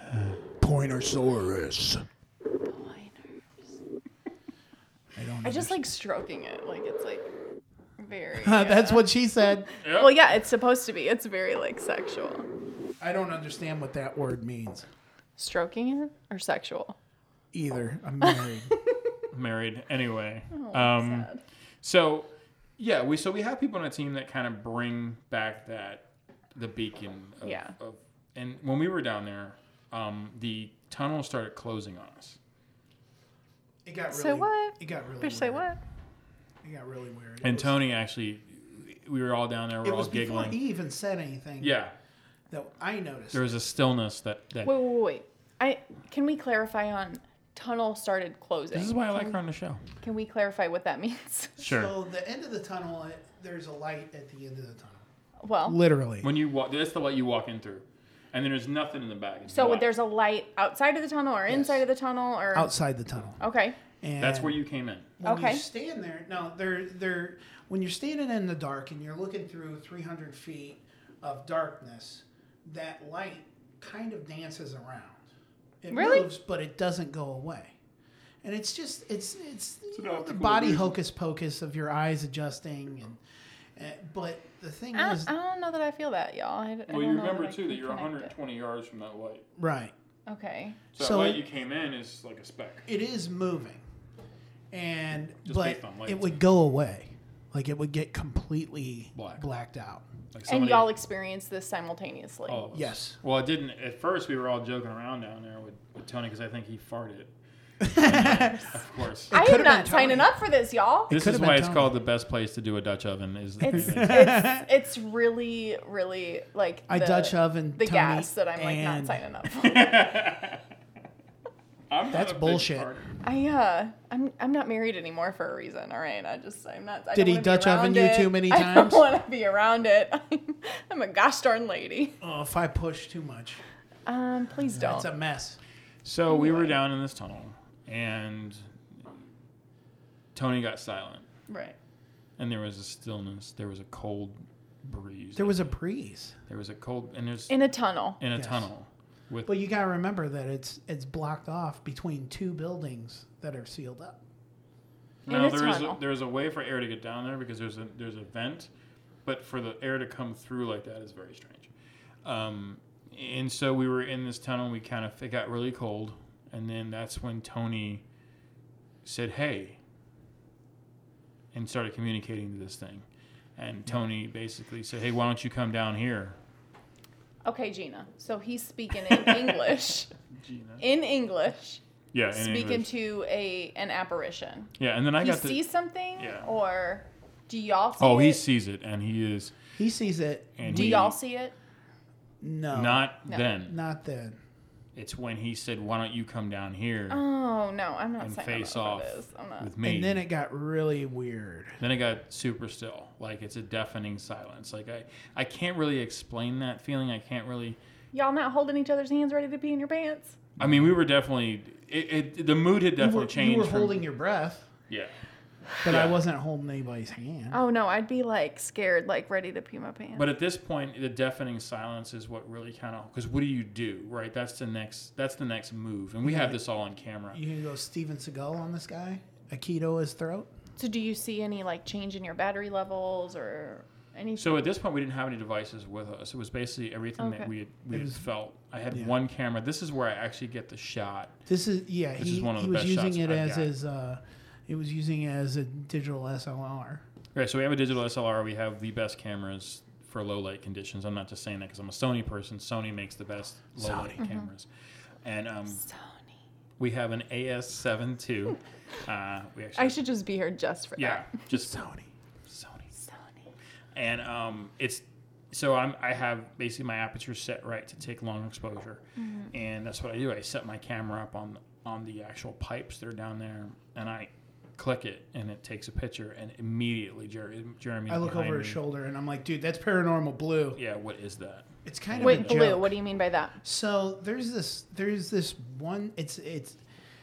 Pointersaurus. Pointers. I don't I just like stroking it. Like it's like very. That's uh, what she said. Yep. Well, yeah, it's supposed to be. It's very like sexual. I don't understand what that word means. Stroking it or sexual? Either. I'm married. married anyway. Oh, um, sad. so yeah, we so we have people on the team that kind of bring back that the beacon. Of, Yeah. Of, and when we were down there, um, the tunnel started closing on us. It got really. Say what? It got really. Bitch, say weird. what? It got really weird. It And was- Tony actually, we were all down there. We It were all was before giggling. he even said anything. Yeah, That I noticed. there was a stillness that. that Wait, wait, wait, wait. I can we clarify on tunnel started closing? this is why I like her on the show. Can we clarify what that means? Sure. So the end of the tunnel, it, there's a light at the end of the tunnel. Well, Literally. When you walk, that's the light you walk in through, and then there's nothing in the back. It's so black. there's a light outside of the tunnel or Yes. inside of the tunnel or Outside the tunnel. okay. And That's where you came in. When Okay. you stand there, no, they're they're when you're standing in the dark and you're looking through three hundred feet of darkness, that light kind of dances around. It Really? moves, but it doesn't go away. And it's just it's it's, you an know, the optical body illusion. hocus pocus of your eyes adjusting and. Uh, but the thing I, is, I don't know that I feel that, y'all. I, I Well, don't you know remember I too can that you're connect one hundred twenty yards from that light. right? it. Okay. So, So that light it- you came in is like a speck. It is moving, and Just but based on light. it would go away, like it would get completely Black. blacked out. Like And somebody- y'all experienced this simultaneously. all of us. Yes. Well, it didn't. At first, we were all joking around down there with, with Tony because I think he farted. And, uh, of course. I could've am been not Tony. signing up for this, y'all. This is could've why been it's Tony. called the best place to do a Dutch oven. Is It's it's, it's really really like I the, Dutch oven the Tony, gas that I'm like not and- signing up for. I'm not That's a big bullshit. farter. I uh I'm I'm not married anymore for a reason. All right, I just I'm not. I Did don't he wanna be Dutch oven around you it. too many I times? don't want to be around it. I'm, I'm a gosh darn lady. Oh, if I push too much, Um, please don't. it's a mess. So we were down in this tunnel, and Tony got silent, Right. and there was a stillness. There was a cold breeze. There was a breeze, There was a cold, and there's In a tunnel. in a Yes. tunnel with. but you gotta remember that it's it's blocked off between two buildings that are sealed up. in No, a there is a, tunnel. there's a way for air to get down there because there's a there's a vent, but for the air to come through like that is very strange. Um, and so we were in this tunnel. We kind of it got really cold, and then that's when Tony said, "Hey," and started communicating to this thing. And Tony basically said, "Hey, why don't you come down here?" Okay, Gina. So he's speaking in English. Gina. In English. Yeah, in Speaking English. to a an apparition. Yeah, and then I he got the. sees something, Yeah. or do y'all see Oh, it? he sees it, and he is. He sees it. And Do he, y'all see it? No, Not No. then. not then. It's when he said, "Why don't you come down here Oh no, I'm not and signing face up off for this. I'm not. with me?" And then it got really weird. Then it got super still. Like it's a deafening silence. Like I, I can't really explain that feeling. I can't really. Y'all not holding each other's hands, ready to pee in your pants? I mean, we were definitely. It, it the mood had You definitely were, changed. you were from- holding your breath, Yeah. but I Yeah. wasn't holding anybody's hand. Oh no, I'd be like scared, like ready to pee my pants. But at this point, the deafening silence is what really kind of. Because what do you do, right? That's the next. That's the next move, and we have this all on camera. You gonna go Steven Seagal on this guy? Aikido his throat? so do you see any like change in your battery levels or anything? So at this point, we didn't have any devices with us. It was basically everything Okay. that we had, we It had was- felt. I had yeah. one camera. This is where I actually get the shot. This is yeah. This he is one of he the was best using shots it I've as got. his. Uh, he was using it as a digital S L R. Okay, so we have a digital S L R. We have the best cameras for low light conditions. I'm not just saying that because I'm a Sony person. Sony makes the best low Sony. light cameras, and um, Sony. we have an A S seven two. Uh, we actually I should just be here just for yeah, that. just Sony. Sony. Sony. And um, it's so I'm I have basically my aperture set right to take long exposure, Mm-hmm. and that's what I do. I set my camera up on on the actual pipes that are down there, and I click it, and it takes a picture, and immediately Jer- Jeremy. I look over his shoulder and I'm like, dude, that's paranormal blue. Yeah, what is that? It's kind of Wait, a blue. joke. What do you mean by that? So there's this there's this one it's it's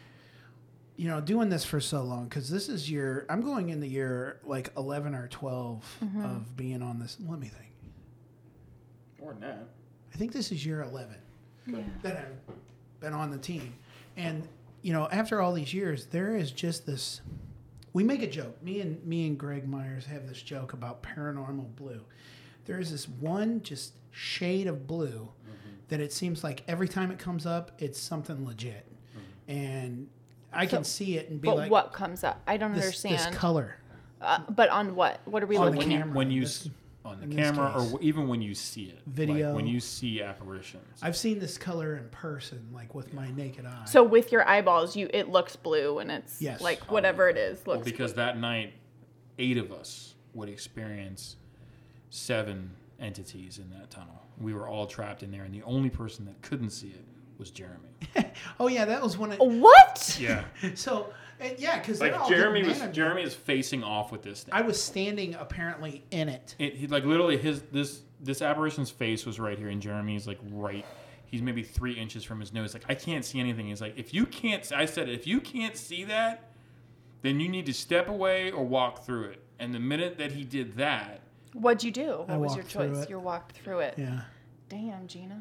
you know doing this for so long because this is year I'm going into year like eleven or twelve Mm-hmm. of being on this. Let me think. More than that. I think this is year eleven Yeah. that I've been on the team, and you know after all these years there is just this. We make a joke. Me and me and Greg Myers have this joke about paranormal blue. There is this one just shade of blue that it seems like every time it comes up, it's something legit, and I can So- see it and be But like, what comes up? I don't this, understand. this color uh, but on what? What are we On the looking when you, at? camera, when you this- s- on the in this camera, or case. w- even when you see it, Video. like when you see apparitions. I've seen this color in person, like with my naked eye. So with your eyeballs, you it looks blue, and it's Yes. like whatever it is Well, looks. because that night, eight of us would experience seven entities in that tunnel. We were all trapped in there, and the only person that couldn't see it was Jeremy. oh yeah, that was one of What? Yeah, so and yeah because like Jeremy was Jeremy is facing off with this thing. I was standing apparently in it. It, he like literally his this this apparition's face was right here, and Jeremy's like right. He's maybe three inches from his nose. Like I can't see anything. He's like, if you can't, I said, if you can't see that, then you need to step away or walk through it. And the minute that he did that, What'd you do? What I was your walked through choice? it. You walked through it. Yeah. Damn, Gina.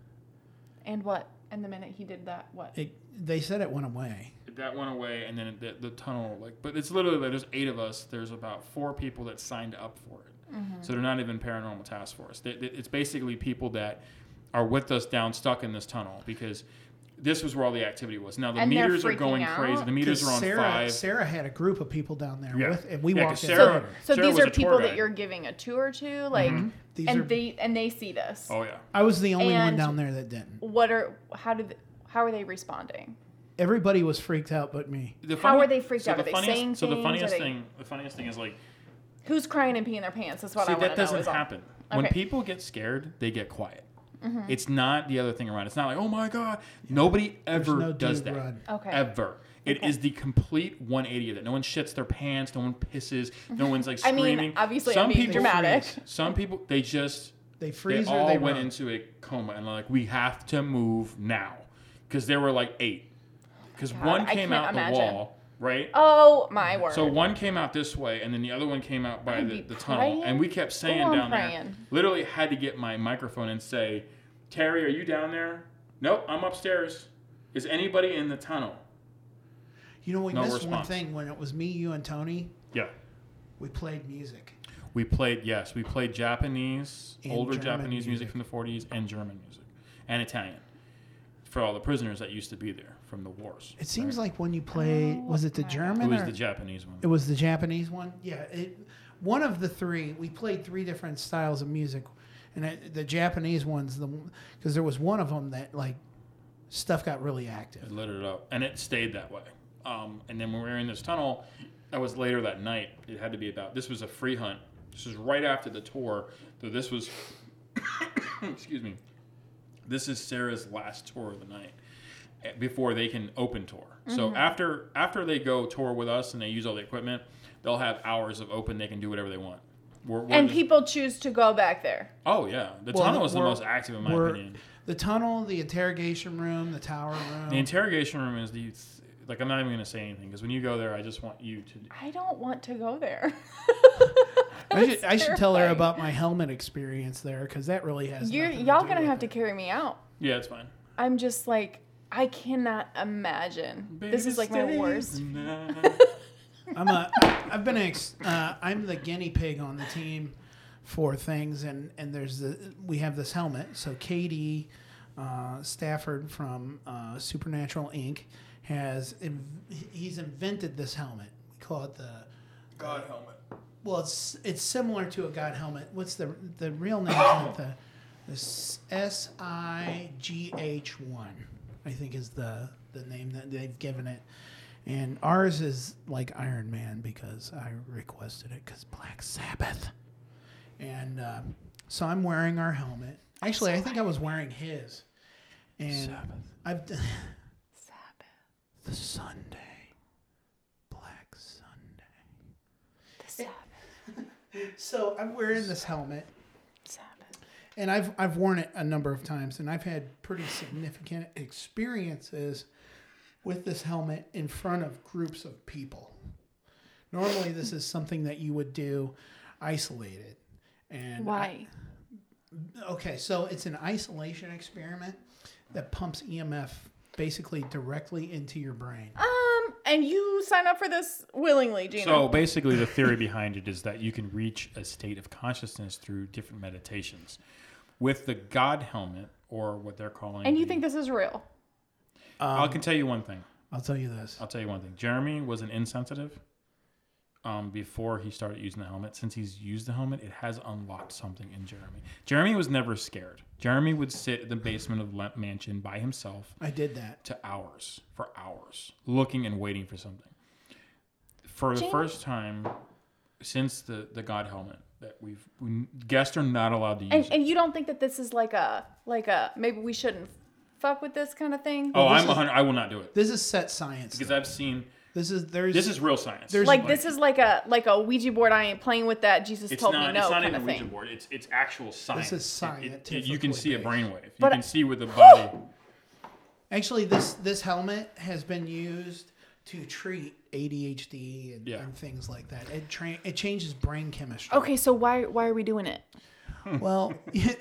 And what? And the minute he did that, what? It, they said it went away. that went away, and then the, the tunnel, like, but it's literally like there's eight of us. There's about four people that signed up for it, Mm-hmm. so they're not even paranormal task force. They, they, it's basically people that are with us down, stuck in this tunnel because this was where all the activity was. Now the And they're meters are freaking going out? crazy. The meters 'Cause are on Sarah, five. Sarah had a group of people down there Yeah. with, and we Yeah, walked 'cause in. Sarah- So, so Sarah these was are a tour people guide. that you're giving a tour to, like, These and are- they and they see this. Oh yeah. I was the only one And- down there that didn't. What are? How did? How are they responding? Everybody was freaked out but me. The How are they freaked out? the Are they funniest- saying So the things? funniest Are they- thing, the funniest thing is like, Who's crying and peeing their pants? That's what see, I want that to know. doesn't is all. happen. When Okay. people get scared, they get quiet. Mm-hmm. It's not the other thing around. It's not like, oh my god, nobody ever no does dude that. run. Okay. Ever. It is Okay. the complete one eighty of that. No one shits their pants. No one pisses. No one's like I mean, screaming. obviously, Some I'm being people dramatic. freeze. Some people they just They they freeze all or they went run. into a coma and like we have to move now because there were like eight. Because God, one I came can't out imagine. the wall, right? Oh my word. So one came out this way, and then the other one came out by I'd the, be the tunnel. praying. And we kept saying Go on down there, praying. literally had to get my microphone and say, Terry, are you down there? Nope, I'm upstairs. Is anybody in the tunnel? You know, we No missed one response. thing when it was me, you, and Tony. Yeah. We played music. We played, yes, we played Japanese, And older German Japanese music. music. from the forties, and German music, and Italian. For all the prisoners that used to be there from the wars. It seems right? like when you played, Oh, was it the my German? It was or- the Japanese one. It was the Japanese one. Yeah, it, one of the three. We played three different styles of music, and it, the Japanese ones, the because there was one of them that like stuff got really active. It lit it up, and it stayed that way. Um, and then when we were in this tunnel, that was later that night. It had to be about. This was a free hunt. This was right after the tour. So this was, excuse me. This is Sarah's last tour of the night eh, before they can open tour. So after after they go tour with us and they use all the equipment, they'll have hours of open. They can do whatever they want. We're, we're and just- people choose to go back there. Oh yeah, the Well, tunnel is the we're- most active in my we're- opinion. The tunnel, the interrogation room, the tower room. The interrogation room is the like. I'm not even gonna say anything because when you go there, I just want you to. I don't want to go there. I should, I should tell her terrifying. about my helmet experience there because that really has. You're nothing y'all do gonna with have to it. carry me out. Yeah, it's fine. I'm just like I cannot imagine. this is like my Baby, worst. stay the night. I'm a. I've been. Ex, uh, I'm the guinea pig on the team for things, and and there's the we have this helmet. So Katie uh, Stafford from uh, Supernatural Incorporated has inv- he's invented this helmet. We call it the God helmet. well, it's it's similar to a God helmet. What's the the real name? Is the the S I G H one, I think is the the name that they've given it. And ours is like Iron Man because I requested it because Black Sabbath. And uh, so I'm wearing our helmet. Actually, I think I was wearing his. And Sabbath. I've done Sabbath. the Sunday, Black Sunday. The Sabbath. So I'm wearing this helmet, Sabbath. and I've I've worn it a number of times, and I've had pretty significant experiences with this helmet in front of groups of people. Normally, this is something that you would do isolated. And Why? I, okay, so it's an isolation experiment that pumps E M F basically directly into your brain. Um, and you sign up for this willingly, Gina. So basically, the theory behind it is that you can reach a state of consciousness through different meditations. With the God helmet, or what they're calling, and you the- think this is real? I can tell you one thing. I'll tell you this. I'll tell you one thing. Jeremy was an insensitive um, before he started using the helmet. Since he's used the helmet, it has unlocked something in Jeremy. Jeremy was never scared. Jeremy would sit in the basement of the mansion by himself I did that. to hours, for hours, looking and waiting for something. For the James- first time since the, the God helmet that we've, we, guests are not allowed to use And it. and you don't think that this is like a like a maybe we shouldn't fuck with this kind of thing? Oh, this I'm is- one hundred. I will not do it This is set science. because I've seen. This is there's This is real science. there's- Like this is like a like a Ouija board. I ain't playing with that. Jesus It's told not. me no it's not kind even of a Ouija thing. board. It's it's actual science. is It- it- it- you scientifically can see a based. brainwave. You But can I- see with the body. actually this this helmet has been used to treat A D H D and, Yeah. and things like that. It tra- it changes brain chemistry. Okay, so why why are we doing it? Well,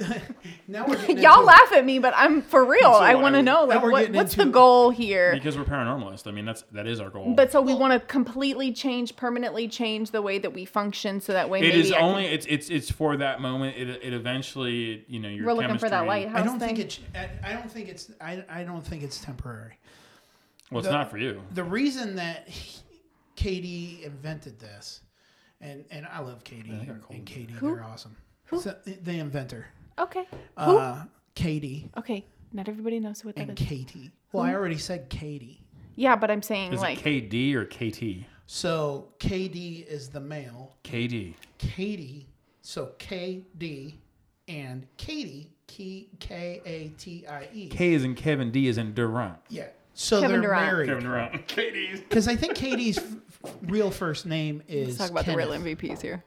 now we're getting Y'all into, laugh at me, but I'm for real. So I I want to would- know Now like we're what, getting what's into- the goal here? Because we're paranormalists. I mean, that's that is our goal. But so we want to completely change, permanently change the way that we function, so that way it maybe is I can- only it's it's it's for that moment. It it eventually you know your we're looking for that chemistry- lighthouse I don't thing. think it's I, I don't think it's I, I don't think it's temporary. Well, it's the- not for you. The reason that he, Katie invented this, and and I love Katie I got and, cold. and Katie, Who? they're awesome. Who? So, the inventor, Okay. Who? uh, Katie Okay. Not everybody knows who what that and is. Katie. Well, I already said Katie. Yeah, but I'm saying Is like it K D or K T? So K D is the male. K D. Katie, so K D and Katie, K A T I E. K is in Kevin. D is in Durant. Yeah. So Kevin they're Durant. married. Kevin Durant. K D's. Because I think Katie's f- f- real first name is let's talk about Kenneth. the real M V Ps here.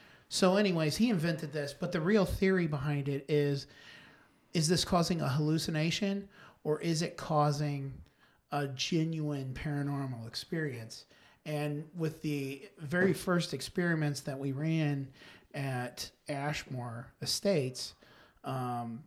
So, anyways, he invented this, but the real theory behind it is: is this causing a hallucination, or is it causing a genuine paranormal experience? And with the very first experiments that we ran at Ashmore Estates, um,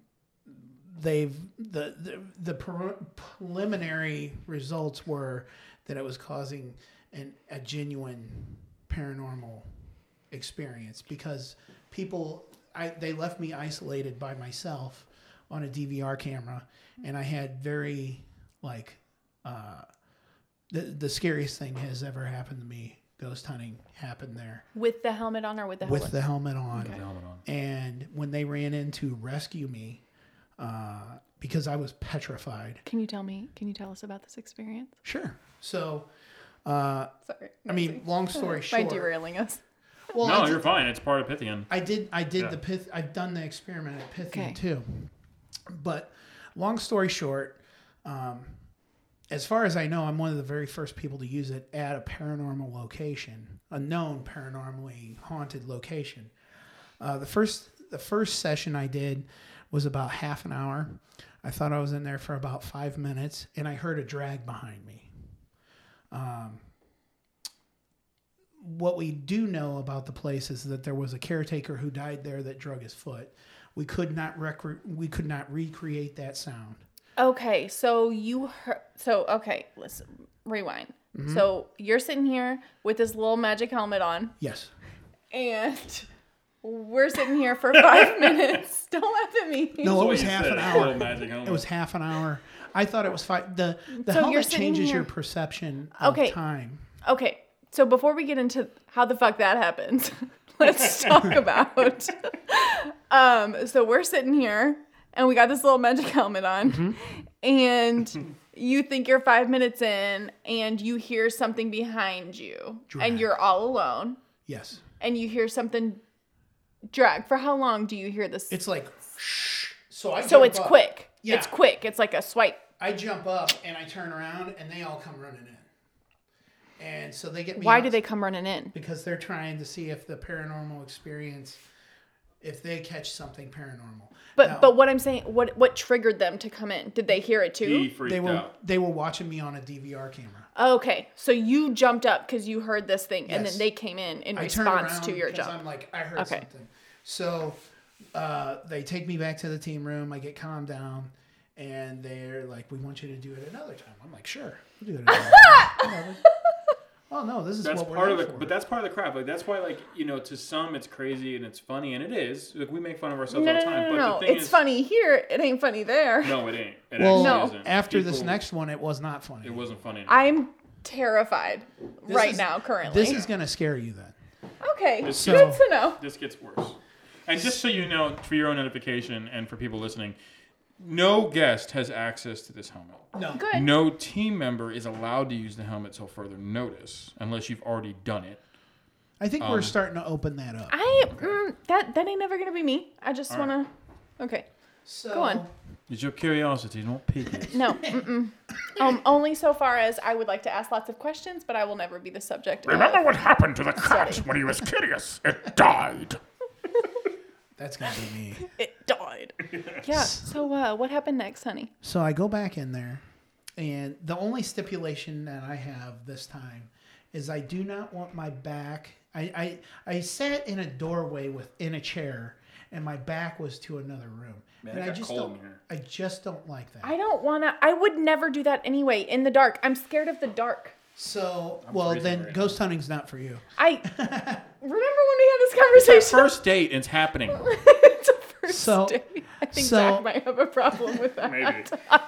they've the the, the pre- preliminary results were that it was causing an, a genuine paranormal experience because people I they left me isolated by myself on a D V R camera, and I had very like uh, the the scariest thing has ever happened to me. Ghost hunting happened there With the helmet on or with the with helmet? the helmet on. With the helmet on. And when they ran in to rescue me, uh, because I was petrified. Can you tell me? Can you tell us about this experience? Sure. So, uh, Sorry. I mean, long story short. By derailing us. Well, No, I did, you're fine. It's part of Pythian. I did. I did Yeah. the pith. I've done the experiment at Pythian Okay. too. But long story short, um, as far as I know, I'm one of the very first people to use it at a paranormal location, a known paranormally haunted location. Uh, the first the first session I did was about half an hour. I thought I was in there for about five minutes, and I heard a drag behind me. Um, what we do know about the place is that there was a caretaker who died there that drug his foot. We could not rec- we could not recreate that sound. Okay, so you heard. So okay, listen. Rewind. Mm-hmm. So you're sitting here with this little magic helmet on, Yes. and we're sitting here for five minutes. Don't laugh at me. No, it was What you half said, an a little hour. magic helmet. It was half an hour. I thought it was five. The the So you're helmet sitting changes here- your perception of Okay. time. Okay, So before we get into how the fuck that happens, let's talk about. Um, so we're sitting here, and we got this little magic helmet on, mm-hmm. and you think you're five minutes in, and you hear something behind you, drag. And you're all alone. Yes. And you hear something drag. For how long do you hear this? It's like, shh. So I. So it's up. quick. Yeah. It's quick. It's like a swipe. I jump up and I turn around, and they all come running in. And so they get me. Why out do they come running in? Because they're trying to see if the paranormal experience, if they catch something paranormal. But now, but what I'm saying, what what triggered them to come in? Did they hear it too? He freaked they were out. they were watching me on a D V R camera. Okay, so you jumped up because you heard this thing, Yes. and then they came in in I response to your because jump. I'm like, I heard Okay. something. So uh, they take me back to the team room. I get calmed down, and they're like, "We want you to do it another time." I'm like, "Sure, we'll do it another time." Whatever. Oh no, this is That's what we're part of here the, for. but that's part of the crap. Like that's why, like you know, to some it's crazy and it's funny and it is. Like we make fun of ourselves No, all no, the time. no, but no, the no. thing It's is, funny here. It ain't funny there. No, it ain't. It well, actually No. isn't. after this People- next one, it was not funny. it wasn't funny. I'm terrified This right is- now, currently. This is gonna scare you then. okay. This So- Good to know. This gets worse. And just so you know, for your own notification and for people listening, no guest has access to this helmet. No. Good. No team member is allowed to use the helmet till further notice, unless you've already done it. I think Um, we're starting to open that up. I mm, that that ain't never gonna be me. I just All wanna. Okay. So, Go on. It's your curiosity, not picky. No. Mm-mm. Um. Only so far as I would like to ask lots of questions, but I will never be the subject. Remember of... what happened to the cat Study. when he was curious? It died. That's gonna be me. It died. Yeah. So uh, what happened next, honey? So I go back in there, and the only stipulation that I have this time is I do not want my back. I I, I sat in a doorway with in a chair, and my back was to another room. Man, and it I got just cold don't. in here. I just don't like that. I don't wanna. I would never do that anyway. In the dark, I'm scared of the dark. so I'm well, freezing then right ghost hunting's not for you. I remember when we had this It's our conversation. first date and it's happening. It's a first So- date. I think so- Zach might have a problem with that. Maybe.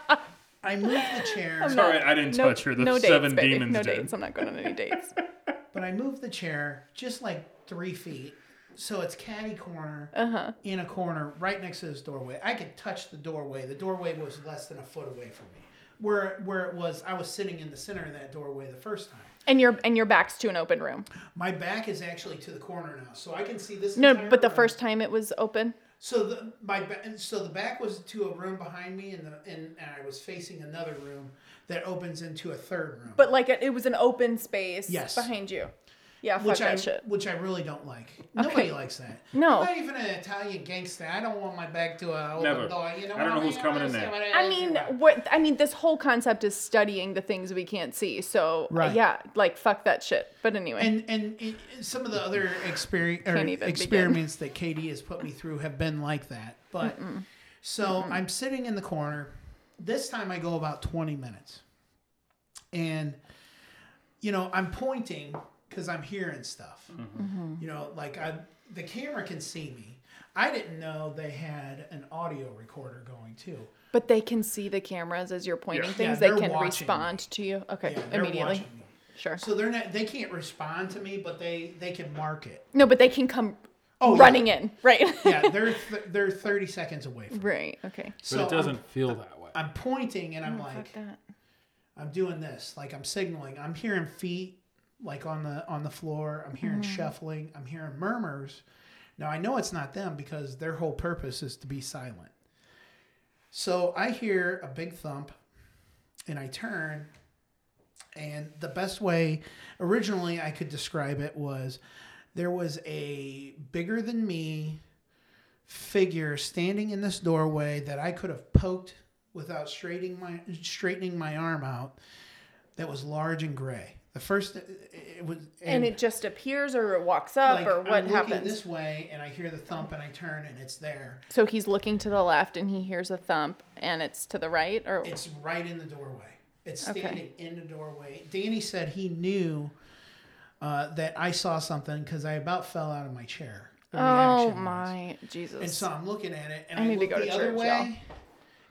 I moved the chair, I'm It's not- all right, I didn't no, touch her. The no seven dates, baby. demons No did. dates. I'm not going on any dates. but I moved the chair just like three feet. So it's catty corner Uh-huh. in a corner right next to this doorway. I could touch the doorway. The doorway was less than a foot away from me. Where where it was, I was sitting in the center of that doorway the first time. And your and your back's to an open room. My back is actually to the corner now, so I can see this. No, entire but the room. first time it was open. So the my ba- so the back was to a room behind me, and the and, and I was facing another room that opens into a third room. But like it, it was an open space Yes. behind you. Yeah, fuck which that I shit. which I really don't like. Okay. Nobody likes that. No. I'm not even an Italian gangster. I don't want my back to a open Never. door. You know I don't know what who's mean? coming in there. I mean, what I mean, this whole concept is studying the things we can't see. So Right. yeah, like fuck that shit. But anyway, And and it, some of the other experience or Can't even experiments that Katie has put me through have been like that. But so I'm sitting in the corner. This time I go about twenty minutes, and you know I'm pointing because I'm hearing stuff. You know, like I the camera can see me. I didn't know they had an audio recorder going too. but they can see the cameras as you're pointing Yeah. things. Yeah, they they're can watching respond to you. Okay, Yeah, they're immediately. watching me. Sure. So they're not. They can't respond to me, but they they can mark it. No, but they can come Oh, yeah. running in, right? Yeah, they're th- they're thirty seconds away from me. right. Okay. But So it doesn't I'm, feel that way. I'm pointing and I'm Oh, like, fuck that. I'm doing this, like I'm signaling. I'm hearing feet like on the on the floor. I'm hearing Mm-hmm. shuffling. I'm hearing murmurs. Now I know it's not them because their whole purpose is to be silent. So I hear a big thump, and I turn. And the best way, originally I could describe it was, there was a bigger than me figure standing in this doorway that I could have poked without straightening my straightening my arm out. That was large and gray. The first it was, And it just appears, or it walks up, like, or what I'm looking happens? this way, and I hear the thump, and I turn, and it's there. So he's looking to the left, and he hears a thump, and it's to the right, or It's right in the doorway. It's Okay. standing in the doorway. Danny said he knew uh, that I saw something because I about fell out of my chair. The oh reaction was. my Jesus! And so I'm looking at it, and I I, need to look go the to other church, way, y'all.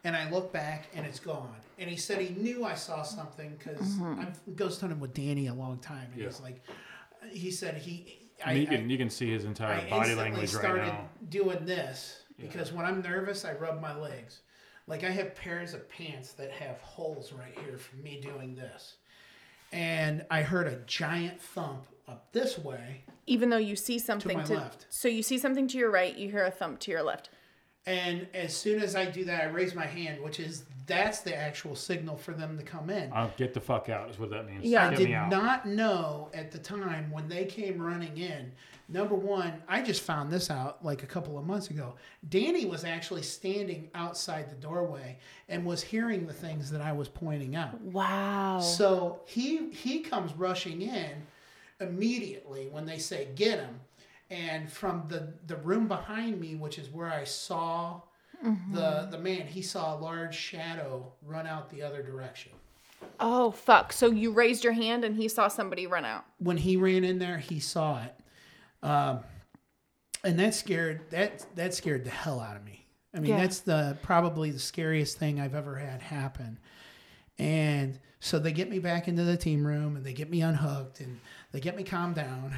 And I look back, and it's gone. And he said he knew I saw something because Mm-hmm. I've ghost hunted with Danny a long time. And Yeah. he's like, he said he. I mean, you can you can see his I entire body instantly language right started now. doing this because when I'm nervous, I rub my legs. Like I have pairs of pants that have holes right here from me doing this. And I heard a giant thump up this way. Even though you see something my to, left. so you see something to your right, you hear a thump to your left. And as soon as I do that, I raise my hand, which is that's the actual signal for them to come in. I'll get the fuck out is what that means. Yeah. I Get did me out. not know at the time when they came running in. Number one, I just found this out like a couple of months ago. Danny was actually standing outside the doorway and was hearing the things that I was pointing out. Wow. So he he comes rushing in immediately when they say get him. And from the, the room behind me, which is where I saw Mm-hmm. the the man, he saw a large shadow run out the other direction. Oh, fuck. So you raised your hand and he saw somebody run out. When he ran in there, he saw it, um, and that scared that that scared the hell out of me. I mean, Yeah. that's the probably the scariest thing I've ever had happen. And so they get me back into the team room, and they get me unhooked, and they get me calmed down.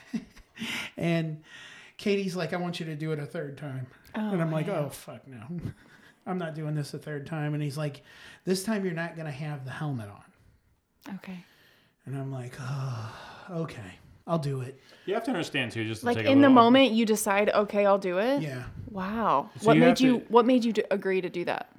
And Katie's like, "I want you to do it a third time," and I'm like, "Oh fuck no, I'm not doing this a third time." And he's like, "This time you're not gonna have the helmet on." Okay. And I'm like, "Oh, okay, I'll do it." You have to understand too, just to Like take a in the little- moment you decide, okay, I'll do it. Yeah, Wow. So what you made have you to- what made you do, agree to do that?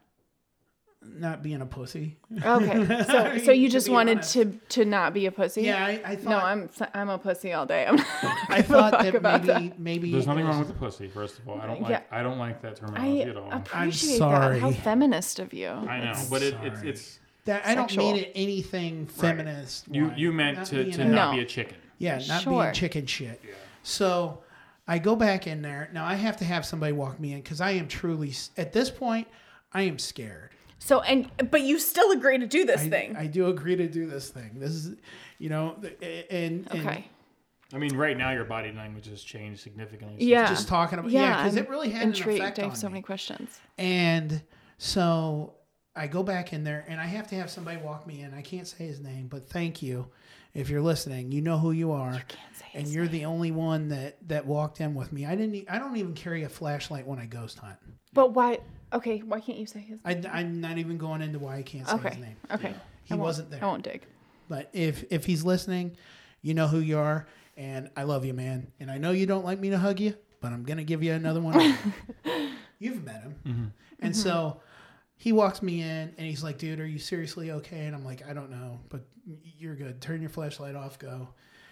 not being a pussy. Okay. So so you To just be wanted honest. to to not be a pussy? Yeah, I, I thought. No, I'm I'm a pussy all day. I'm not I thought fuck that about maybe maybe There's nothing it wrong was- with the pussy. First of all, I don't Yeah. like I don't like that terminology I at all. appreciate sorry. that. How feminist of you. I know, I'm but it, it's sorry. it's that. I don't sexual. mean it anything feminist. you wise. you meant Not to, being to a- not No. be a chicken. Yeah, not Sure. being chicken shit. So I go back in there. Now I have to have somebody walk me in because I am truly, at this point, I am scared. So and but you still agree to do this I, thing. I do agree to do this thing. This is, you know, and, and Okay. I mean, right now your body language has changed significantly. since- Yeah. just talking about, yeah, because I'm it really had an intrigued. effect I on have so me. many questions. And so I go back in there and I have to have somebody walk me in. I can't say his name, but thank you. If you're listening, you know who you are. You can't say and his you're the only one that, that walked in with me. I didn't. e- I don't even carry a flashlight when I ghost hunt. But why? Okay, why can't you say his? I, I'm not even going into why I can't say Okay. his name. Okay. He I won't- wasn't there. I won't dig. But if if he's listening, you know who you are, and I love you, man. And I know you don't like me to hug you, but I'm gonna give you another one. You've met him, and so he walks me in, and he's like, "Dude, are you seriously okay?" And I'm like, "I don't know, but you're good. Turn your flashlight off. Go."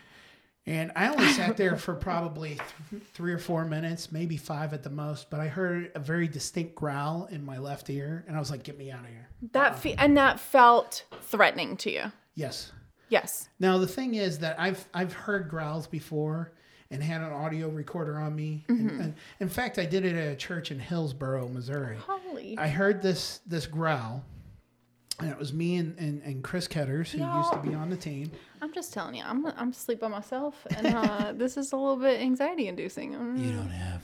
And I only sat there for probably th- three or four minutes, maybe five at the most. But I heard a very distinct growl in my left ear, and I was like, "Get me out of here!" That fe- and that felt threatening to you. Yes. Yes. Now the thing is that I've I've heard growls before and had an audio recorder on me. And, and in fact, I did it at a church in Hillsboro, Missouri. Holy. I heard this this growl, and it was me and, and, and Chris Ketters, who used to be on the team. I'm just telling you, I'm I'm asleep by myself, and uh, this is a little bit anxiety inducing. You don't have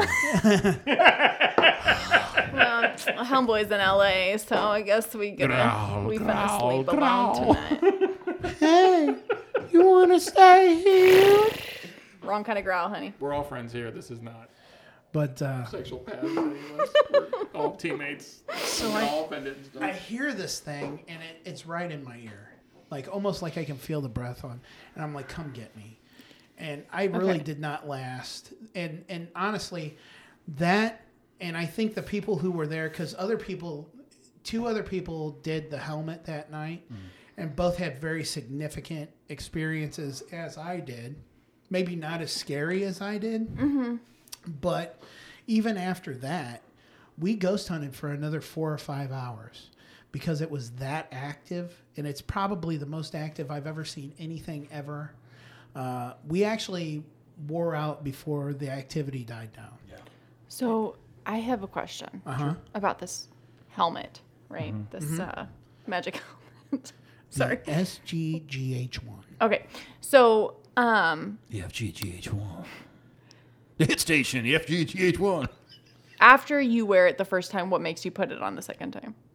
to. Well, Homeboy's in L A, so I guess we gonna Growl, we growl, finna sleep alone growl. tonight. Hey, you want to stay here? Wrong kind of growl, honey. We're all friends here. This is not But uh, sexual paths. We're all teammates. so We're I, all offended and stuff. I hear this thing, and it, it's right in my ear, like almost like I can feel the breath on, and I'm like, "Come get me," and I really Okay. did not last, and and honestly, that, and I think the people who were there, because other people, two other people did the helmet that night, and both had very significant experiences as I did, maybe not as scary as I did, but even after that, we ghost hunted for another four or five hours because it was that active, and it's probably the most active I've ever seen anything ever. Uh, we actually wore out before the activity died down. So I have a question Uh-huh. about this helmet, right? This uh, magic helmet. Sorry. The S G G H one. Okay. So um, The F G G H one. The hit station, the F G G H one. After you wear it the first time, what makes you put it on the second time?